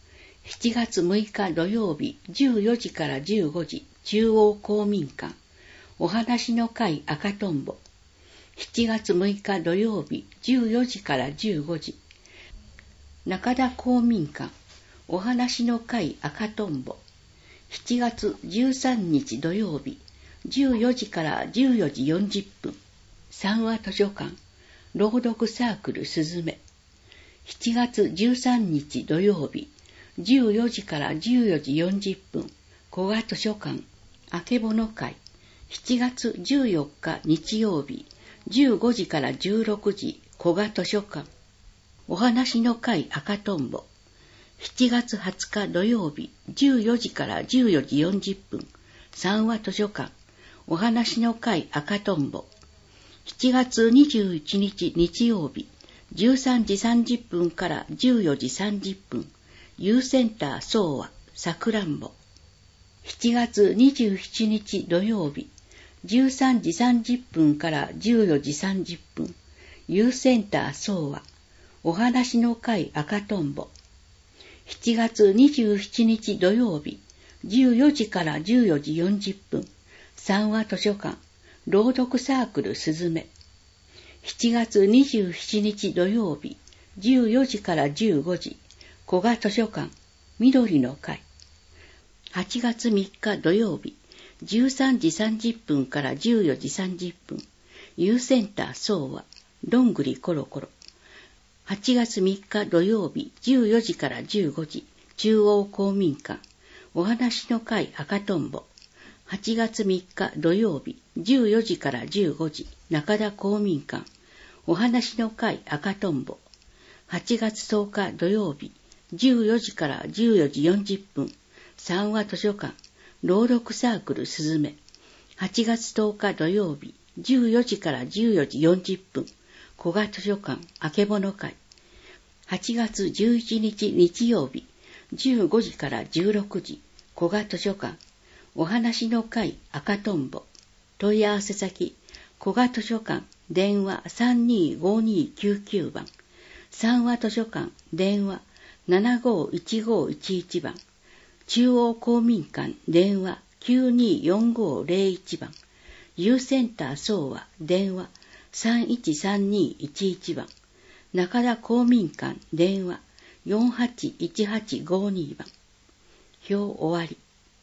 しちがつむいか土曜日じゅうよじからじゅうごじ、中央公民館、お話の会赤とんぼ。しちがつむいか土曜日じゅうよじからじゅうごじ、中田公民館、お話の会赤とんぼ。しちがつじゅうさんにち土曜日じゅうよじからじゅうよじよんじゅっぷん、三和図書館、朗読サークルすずめ。しちがつじゅうさんにち土曜日じゅうよじからじゅうよじよんじゅっぷん、古賀図書館、あけぼの会。しちがつじゅうよっか日曜日じゅうごじからじゅうろくじ、古賀図書館、お話の会赤とんぼ。しちがつはつか土曜日じゅうよじからじゅうよじよんじゅっぷん、三和図書館、お話の会赤とんぼ。しちがつにじゅういちにち日曜日じゅうさんじさんじゅっぷんからじゅうよじさんじゅっぷん、ユーセンター総和さくらんぼ。しちがつにじゅうしちにち土曜日じゅうさんじさんじゅっぷんからじゅうよじさんじゅっぷん、ユーセンター総和お話の会赤とんぼ。しちがつにじゅうしちにち土曜日じゅうよじからじゅうよじよんじゅっぷん、三和図書館、朗読サークルすずめ。しちがつにじゅうしちにち土曜日じゅうよじからじゅうごじ、古賀図書館、緑の会。はちがつみっか土曜日じゅうさんじさんじゅっぷんからじゅうよじさんじゅっぷん、ユーセンター総和どんぐりころころ。はちがつみっか土曜日じゅうよじからじゅうごじ、中央公民館、お話の会赤とんぼ。はちがつみっか土曜日じゅうよじからじゅうごじ、中田公民館、お話の会赤とんぼ。はちがつとおか土曜日じゅうよじからじゅうよじよんじゅっぷん、三和図書館、朗読サークルすずめ。はちがつとおか土曜日じゅうよじからじゅうよじよんじゅっぷん、古賀図書館、あけぼの会。はちがつじゅういちにち日曜日じゅうごじからじゅうろくじ、古賀図書館、お話の会赤とんぼ。問い合わせ先、古賀図書館、電話 さんにーごにーきゅうきゅう 番、三和図書館、電話 ななごーいちごーいちいち 番、中央公民館、電話 きゅうにーよんごーぜろいち 番、ユーセンター総和、電話 さんいちさんにーいちいち 番、中田公民館、電話 よんはちいちはちごにー 番。表終わり。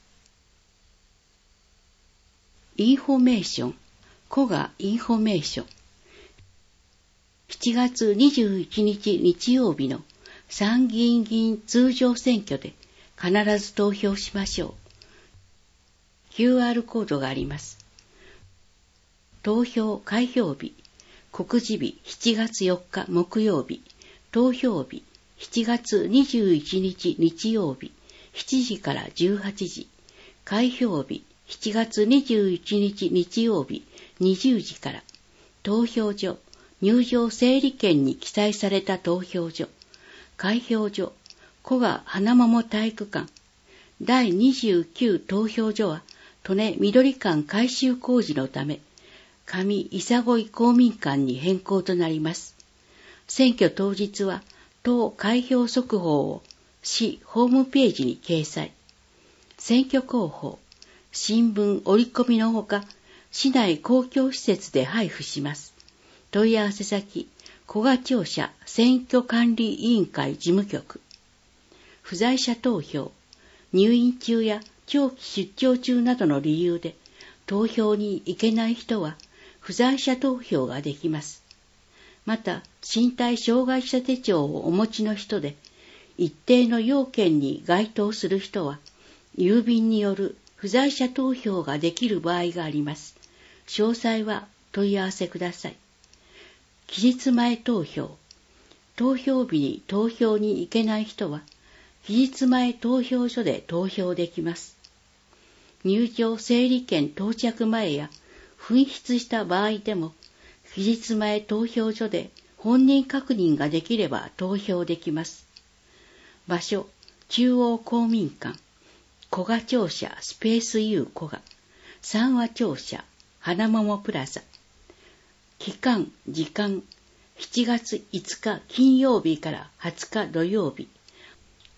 インフォメーション、古賀インフォメーション。しちがつにじゅういちにち日曜日の参議院議員通常選挙で必ず投票しましょう。キューアール コードがあります。投票開票日、告示日しちがつよっか木曜日、投票日しちがつにじゅういちにち日曜日しちじからじゅうはちじ、開票日しちがつにじゅういちにち日曜日にじゅうじから、投票所、入場整理券に記載された投票所、開票所、古賀花桃体育館、だいにじゅうきゅう投票所は、利根緑館改修工事のため、上伊佐越公民館に変更となります。選挙当日は、当開票速報を市ホームページに掲載。選挙広報、新聞折り込みのほか、市内公共施設で配布します。問い合わせ先、古賀庁舎選挙管理委員会事務局。不在者投票、入院中や長期出張中などの理由で投票に行けない人は不在者投票ができます。また、身体障害者手帳をお持ちの人で、一定の要件に該当する人は、郵便による不在者投票ができる場合があります。詳細は問い合わせください。期日前投票。投票日に投票に行けない人は、期日前投票所で投票できます。入場整理券到着前や紛失した場合でも、期日前投票所で本人確認ができれば投票できます。場所、中央公民館、古賀庁舎スペース U 古賀、三和庁舎、花桃プラザ。期間、時間、しちがついつか金曜日からはつか土曜日、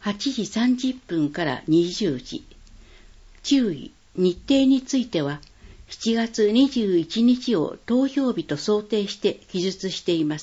はちじさんじゅっぷんからにじゅうじ。注意、日程については、しちがつにじゅういちにちを投票日と想定して記述しています。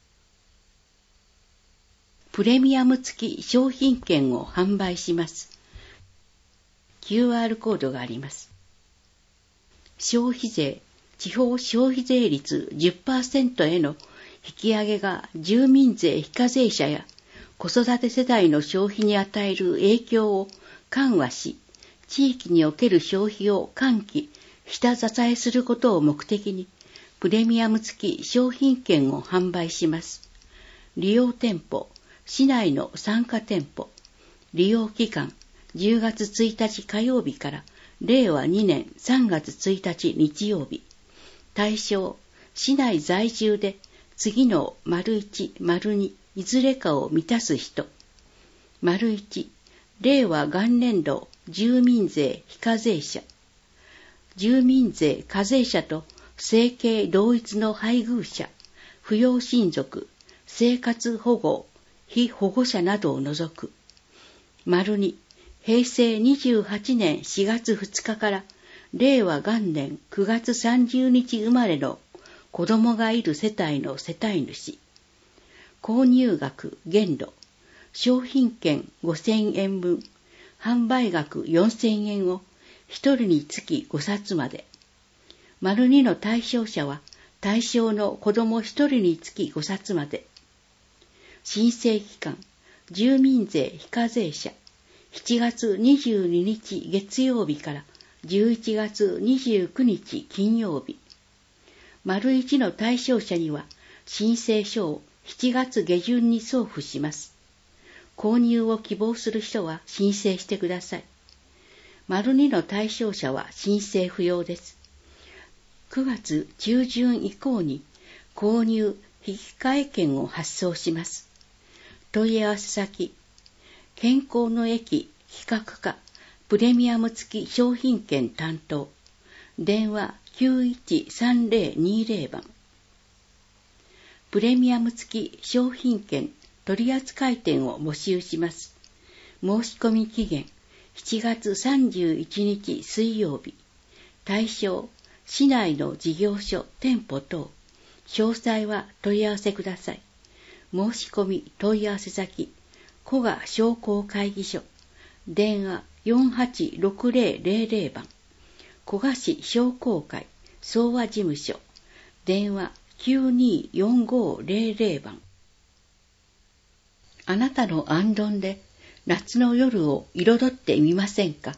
プレミアム付き商品券を販売します。キューアール コードがあります。消費税、地方消費税率 じゅっパーセント への引き上げが住民税非課税者や子育て世代の消費に与える影響を緩和し、地域における消費を喚起、下支えすることを目的に、プレミアム付き商品券を販売します。利用店舗、市内の参加店舗。利用期間、じゅうがつついたち火曜日かられいわにねんさんがつついたち日曜日。対象、市内在住で次の丸いち、丸にいずれかを満たす人。丸いち、令和元年度住民税非課税者。住民税課税者と生計同一の配偶者、扶養親族、生活保護、被保護者などを除く。丸に、平成にじゅうはちねんしがつふつかから令和元年くがつさんじゅうにち生まれの子供がいる世帯の世帯主。購入額限度。商品券ごせんえんぶん、販売額よんせんえんをひとりにつきごさつまで。丸にの対象者は対象の子供ひとりにつきごさつまで。申請期間、住民税非課税者、しちがつにじゅうににち月曜日からじゅういちがつにじゅうくにち金曜日。丸いちの対象者には申請書をしちがつげじゅんに送付します。購入を希望する人は申請してください。丸にの対象者は申請不要です。くがつちゅうじゅん以降に購入引換券を発送します。問い合わせ先、健康の駅企画課プレミアム付き商品券担当、電話きゅういちさんぜろにぜろばん。プレミアム付き商品券取扱店を募集します。申し込み期限しちがつさんじゅういちにち水曜日。対象、市内の事業所、店舗等。詳細は問い合わせください。申し込み問い合わせ先、古賀商工会議所、電話よんはちろくぜろぜろぜろばん、古賀市商工会総和事務所、電話きゅうによんごぜろぜろばん。あなたの行燈で夏の夜を彩ってみませんか。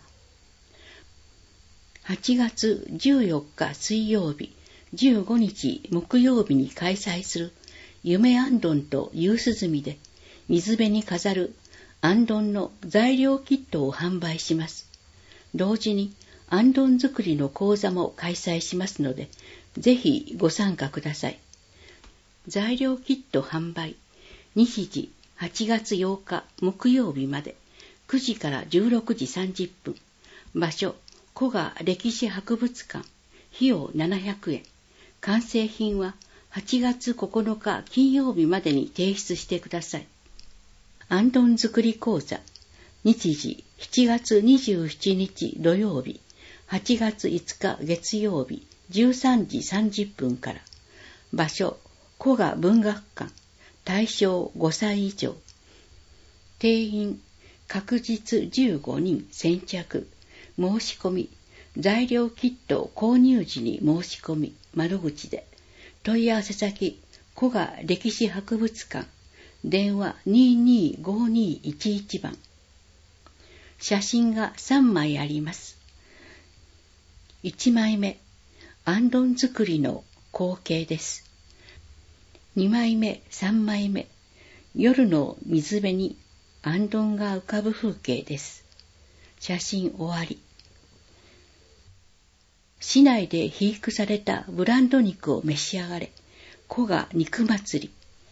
はちがつじゅうよっか水曜日、じゅうごにち木曜日に開催する夢行燈と夕涼みで水辺に飾る行燈の材料キットを販売します。同時に行燈作りの講座も開催しますので、ぜひご参加ください。材料キット販売、日時はちがつようか木曜日までくじからじゅうろくじさんじゅっぷん、場所、古賀歴史博物館、費用ななひゃくえん、完成品ははちがつここのか金曜日までに提出してください。行燈作り講座、日時しちがつにじゅうしちにち土曜日、はちがついつか月曜日じゅうさんじさんじゅっぷんから、場所、古賀文学館、対象ごさい以上、定員確実じゅうごにん先着、申し込み、材料キット購入時に申し込み、窓口で、問い合わせ先、古賀歴史博物館、電話ににごにいちいちばん。写真がさんまいあります。いちまいめ、行燈作りの光景です。にまいめ、さんまいめ、夜の水辺に行燈が浮かぶ風景です。写真終わり。市内で肥育されたブランド肉を召し上がれ、古賀肉祭り。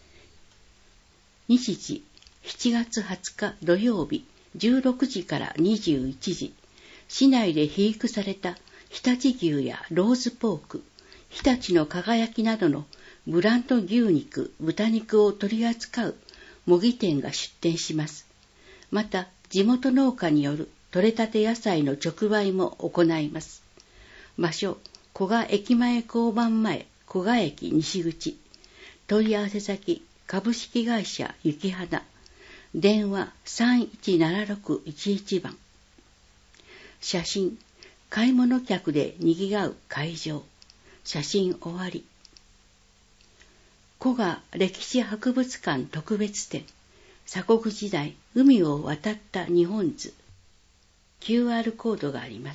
日時しちがつはつか土曜日じゅうろくじからにじゅういちじ、市内で肥育された常陸牛やローズポーク、常陸の輝きなどのブランド牛肉、豚肉を取り扱う模擬店が出店します。 また地元農家による採れたて野菜の直売も行います。場所、古賀駅前交番前、古賀駅西口。問い合わせ先、株式会社雪花。電話 さんいちななろくいちいち 番。写真、買い物客で賑わう会場。写真終わり。古賀歴史博物館特別展。鎖国時代、海を渡った日本図。キューアール コードがあります。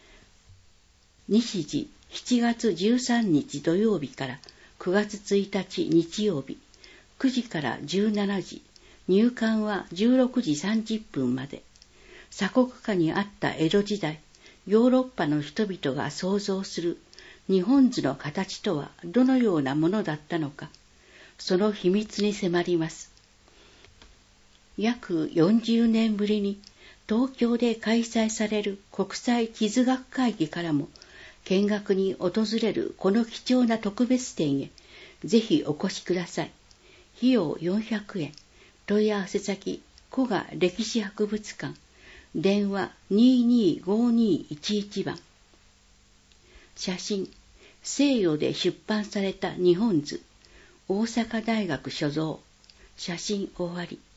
日時、しちがつじゅうさんにち土曜日からくがつついたち日曜日、くじからじゅうしちじ、入館はじゅうろくじさんじゅっぷんまで。鎖国下にあった江戸時代、ヨーロッパの人々が想像する日本図の形とはどのようなものだったのか、その秘密に迫ります。約よんじゅうねんぶりに東京で開催される国際地図学会議からも見学に訪れるこの貴重な特別展へぜひお越しください。費用よんひゃくえん。問い合わせ先、古賀歴史博物館。電話 にーにーごーにーいちいち 番。写真、西洋で出版された日本図。大阪大学所蔵。写真終わり。